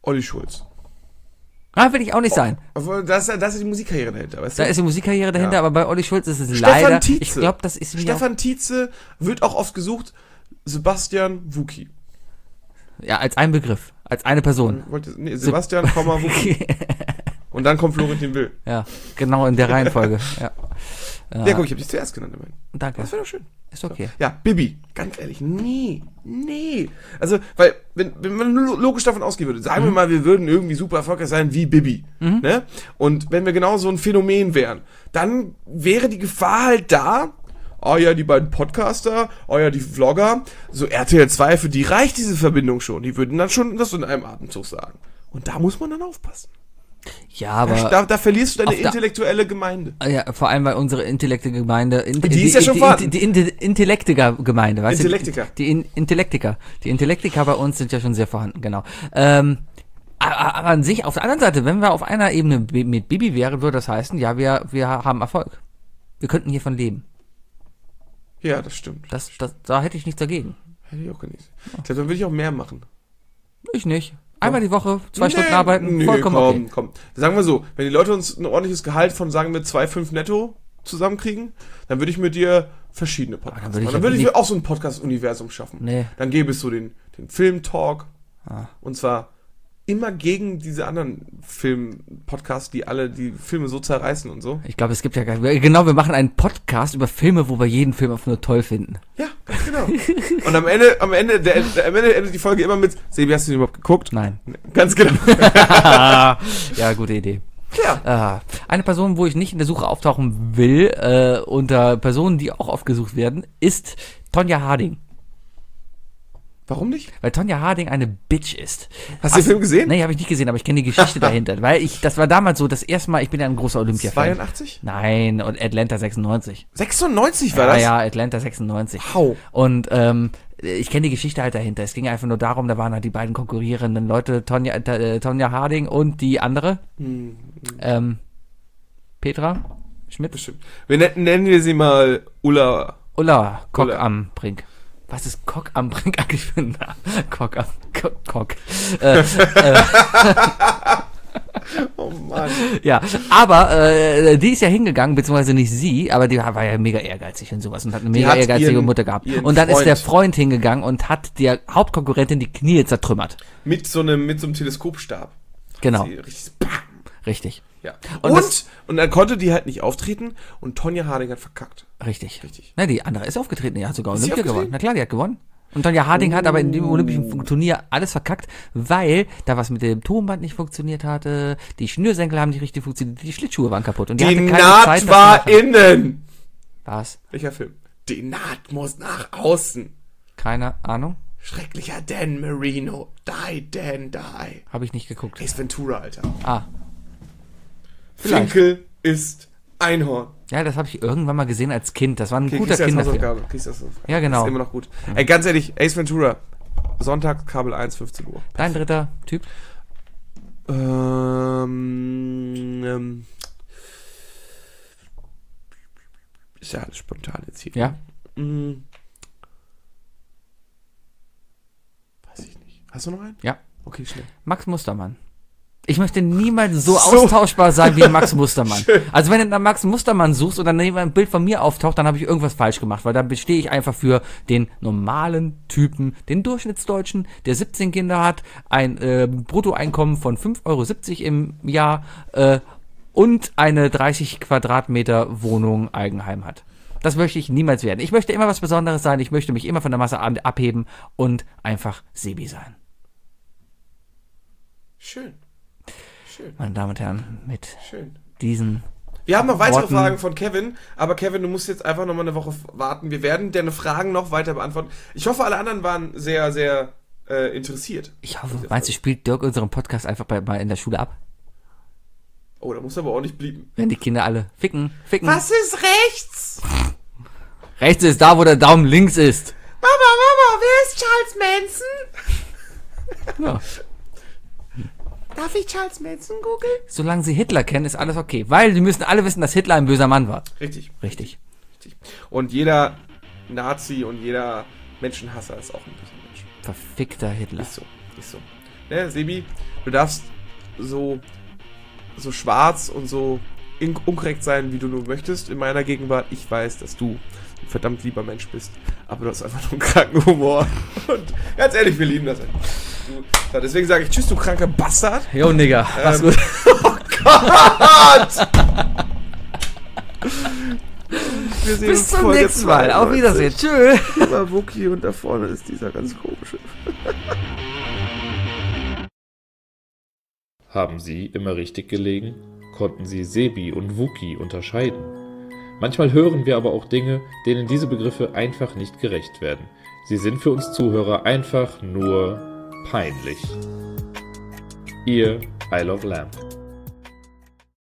Olli Schulz. Will ich auch nicht sein. Das ist die Musikkarriere dahinter, weißt du? Da ist die Musikkarriere dahinter, aber bei Olli Schulz ist es Stefan leider... Tietze. Ich glaube, das ist... Stefan Tietze wird auch oft gesucht. Sebastian Wookie. Ja, als ein Begriff. Als eine Person. Sebastian, Wookie. Und dann kommt Florentin Will. Ja, genau in der Reihenfolge. Ja, guck, ich habe dich zuerst genannt. Danke. Das wäre doch schön. Ist okay. Ja, Bibi, ganz ehrlich, nee. Also, weil, wenn man logisch davon ausgehen würde, sagen wir mal, wir würden irgendwie super erfolgreich sein wie Bibi, ne? Und wenn wir genau so ein Phänomen wären, dann wäre die Gefahr halt da, oh ja, die beiden Podcaster, oh ja, die Vlogger, so RTL 2, für die reicht diese Verbindung schon. Die würden dann schon das in einem Atemzug sagen. Und da muss man dann aufpassen. Ja, aber... Da verlierst du deine intellektuelle Gemeinde. Ja, vor allem, weil unsere intellektuelle Gemeinde... Die ist ja schon vorhanden. Die Intellektiker-Gemeinde, weißt Intellektiker. du? Die Intellektiker bei uns sind ja schon sehr vorhanden, genau. Aber an sich, auf der anderen Seite, wenn wir auf einer Ebene mit Bibi wären, würde das heißen, ja, wir haben Erfolg. Wir könnten hiervon leben. Ja, das stimmt. Da hätte ich nichts dagegen. Hätte ich auch genießt. Ich glaube, dann würde ich auch mehr machen. Ich nicht. Einmal die Woche, 2 Stunden arbeiten, vollkommen okay. Komm. Sagen wir so, wenn die Leute uns ein ordentliches Gehalt von, sagen wir, 2,5 netto zusammenkriegen, dann würde ich mit dir verschiedene Podcasts machen. Dann würde ich auch so ein Podcast-Universum schaffen. Nee. Dann gäbe es so den Film-Talk. Und zwar immer gegen diese anderen Film-Podcasts, die alle die Filme so zerreißen und so. Ich glaube, es gibt ja gar nicht. Genau, wir machen einen Podcast über Filme, wo wir jeden Film einfach nur toll finden. Ja, ganz genau. Und am Ende endet die Folge immer mit, Sebi, hast du den überhaupt geguckt? Nein. Ganz genau. Ja, gute Idee. Ja. Eine Person, wo ich nicht in der Suche auftauchen will, unter Personen, die auch oft gesucht werden, ist Tonya Harding. Warum nicht? Weil Tonya Harding eine Bitch ist. Hast du den Film gesehen? Nee, habe ich nicht gesehen, aber ich kenne die Geschichte dahinter. Weil das war damals so, das erste Mal, ich bin ja ein großer Olympia-Fan. 82? Nein, und Atlanta 96. 96 war das? Ja, Atlanta 96. Wow. Und ich kenne die Geschichte halt dahinter. Es ging einfach nur darum, da waren halt die beiden konkurrierenden Leute, Tonya Harding und die andere. Petra Schmidt. Bestimmt. Nennen wir sie mal Ulla Kock am Brink. Was ist Kock am Brink eigentlich für ein Name? Kock. Oh Mann. Ja, aber die ist ja hingegangen, beziehungsweise nicht sie, aber die war ja mega ehrgeizig und sowas und hat eine mega ehrgeizige Mutter gehabt. Und dann ist der Freund hingegangen und hat der Hauptkonkurrentin die Knie zertrümmert. Mit so einem Teleskopstab. Genau. Richtig. Richtig. Ja. Und dann konnte die halt nicht auftreten und Tonya Harding hat verkackt. Richtig. Na, die andere ist aufgetreten, die hat sogar Olympia gewonnen. Na klar, die hat gewonnen. Und Tonya Harding hat aber in dem olympischen Turnier alles verkackt, weil da was mit dem Tonband nicht funktioniert hatte, die Schnürsenkel haben nicht richtig funktioniert, die Schlittschuhe waren kaputt. Und die hatte keine Naht Zeit, war innen. Was? Welcher Film? Die Naht muss nach außen. Keine Ahnung. Schrecklicher Dan Marino. Die, Dan, die. Habe ich nicht geguckt. Ace Ventura, Alter. Finkel ist Einhorn. Ja, das habe ich irgendwann mal gesehen als Kind. Das war ein guter Kinderfilm. Ja, genau. Das ist immer noch gut. Ey, ganz ehrlich, Ace Ventura. Sonntag, Kabel 1, 15 Uhr. Dein dritter Typ? Ist ja alles spontan jetzt hier. Ja? Weiß ich nicht. Hast du noch einen? Ja. Okay, schnell. Max Mustermann. Ich möchte niemals so austauschbar sein wie Max Mustermann. Schön. Also wenn du nach Max Mustermann suchst und dann ein Bild von mir auftaucht, dann habe ich irgendwas falsch gemacht, weil dann stehe ich einfach für den normalen Typen, den Durchschnittsdeutschen, der 17 Kinder hat, ein Bruttoeinkommen von 5,70 € im Jahr und eine 30 Quadratmeter Wohnung Eigenheim hat. Das möchte ich niemals werden. Ich möchte immer was Besonderes sein, ich möchte mich immer von der Masse abheben und einfach Sebi sein. Schön. Meine Damen und Herren, mit diesen Wir haben noch weitere Worten. Fragen von Kevin, aber Kevin, du musst jetzt einfach noch mal eine Woche warten. Wir werden deine Fragen noch weiter beantworten. Ich hoffe, alle anderen waren sehr, sehr interessiert. Ich hoffe, meinst du, spielt Dirk unseren Podcast einfach mal in der Schule ab? Oh, da muss aber auch nicht blieben. Wenn die Kinder alle ficken. Was ist rechts? Rechts ist da, wo der Daumen links ist. Mama, wer ist Charles Manson? Ja. Darf ich Charles Manson googeln? Solange sie Hitler kennen, ist alles okay. Weil sie müssen alle wissen, dass Hitler ein böser Mann war. Richtig. Und jeder Nazi und jeder Menschenhasser ist auch ein böser Mensch. Verfickter Hitler. Ist so. Sebi, du darfst so schwarz und so unkorrekt sein, wie du nur möchtest in meiner Gegenwart. Ich weiß, dass du ein verdammt lieber Mensch bist, aber du hast einfach nur einen kranken Humor. Und ganz ehrlich, wir lieben das. So, deswegen sage ich tschüss, du kranker Bastard. Jo, Nigga, mach's gut. Oh Gott! Wir sehen Bis uns zum nächsten Mal. Auf Wiedersehen. Tschüss. Über Wookie und da vorne ist dieser ganz komische. Haben Sie immer richtig gelegen? Konnten Sie Sebi und Wookie unterscheiden? Manchmal hören wir aber auch Dinge, denen diese Begriffe einfach nicht gerecht werden. Sie sind für uns Zuhörer einfach nur peinlich. Ihr I Love Lamp.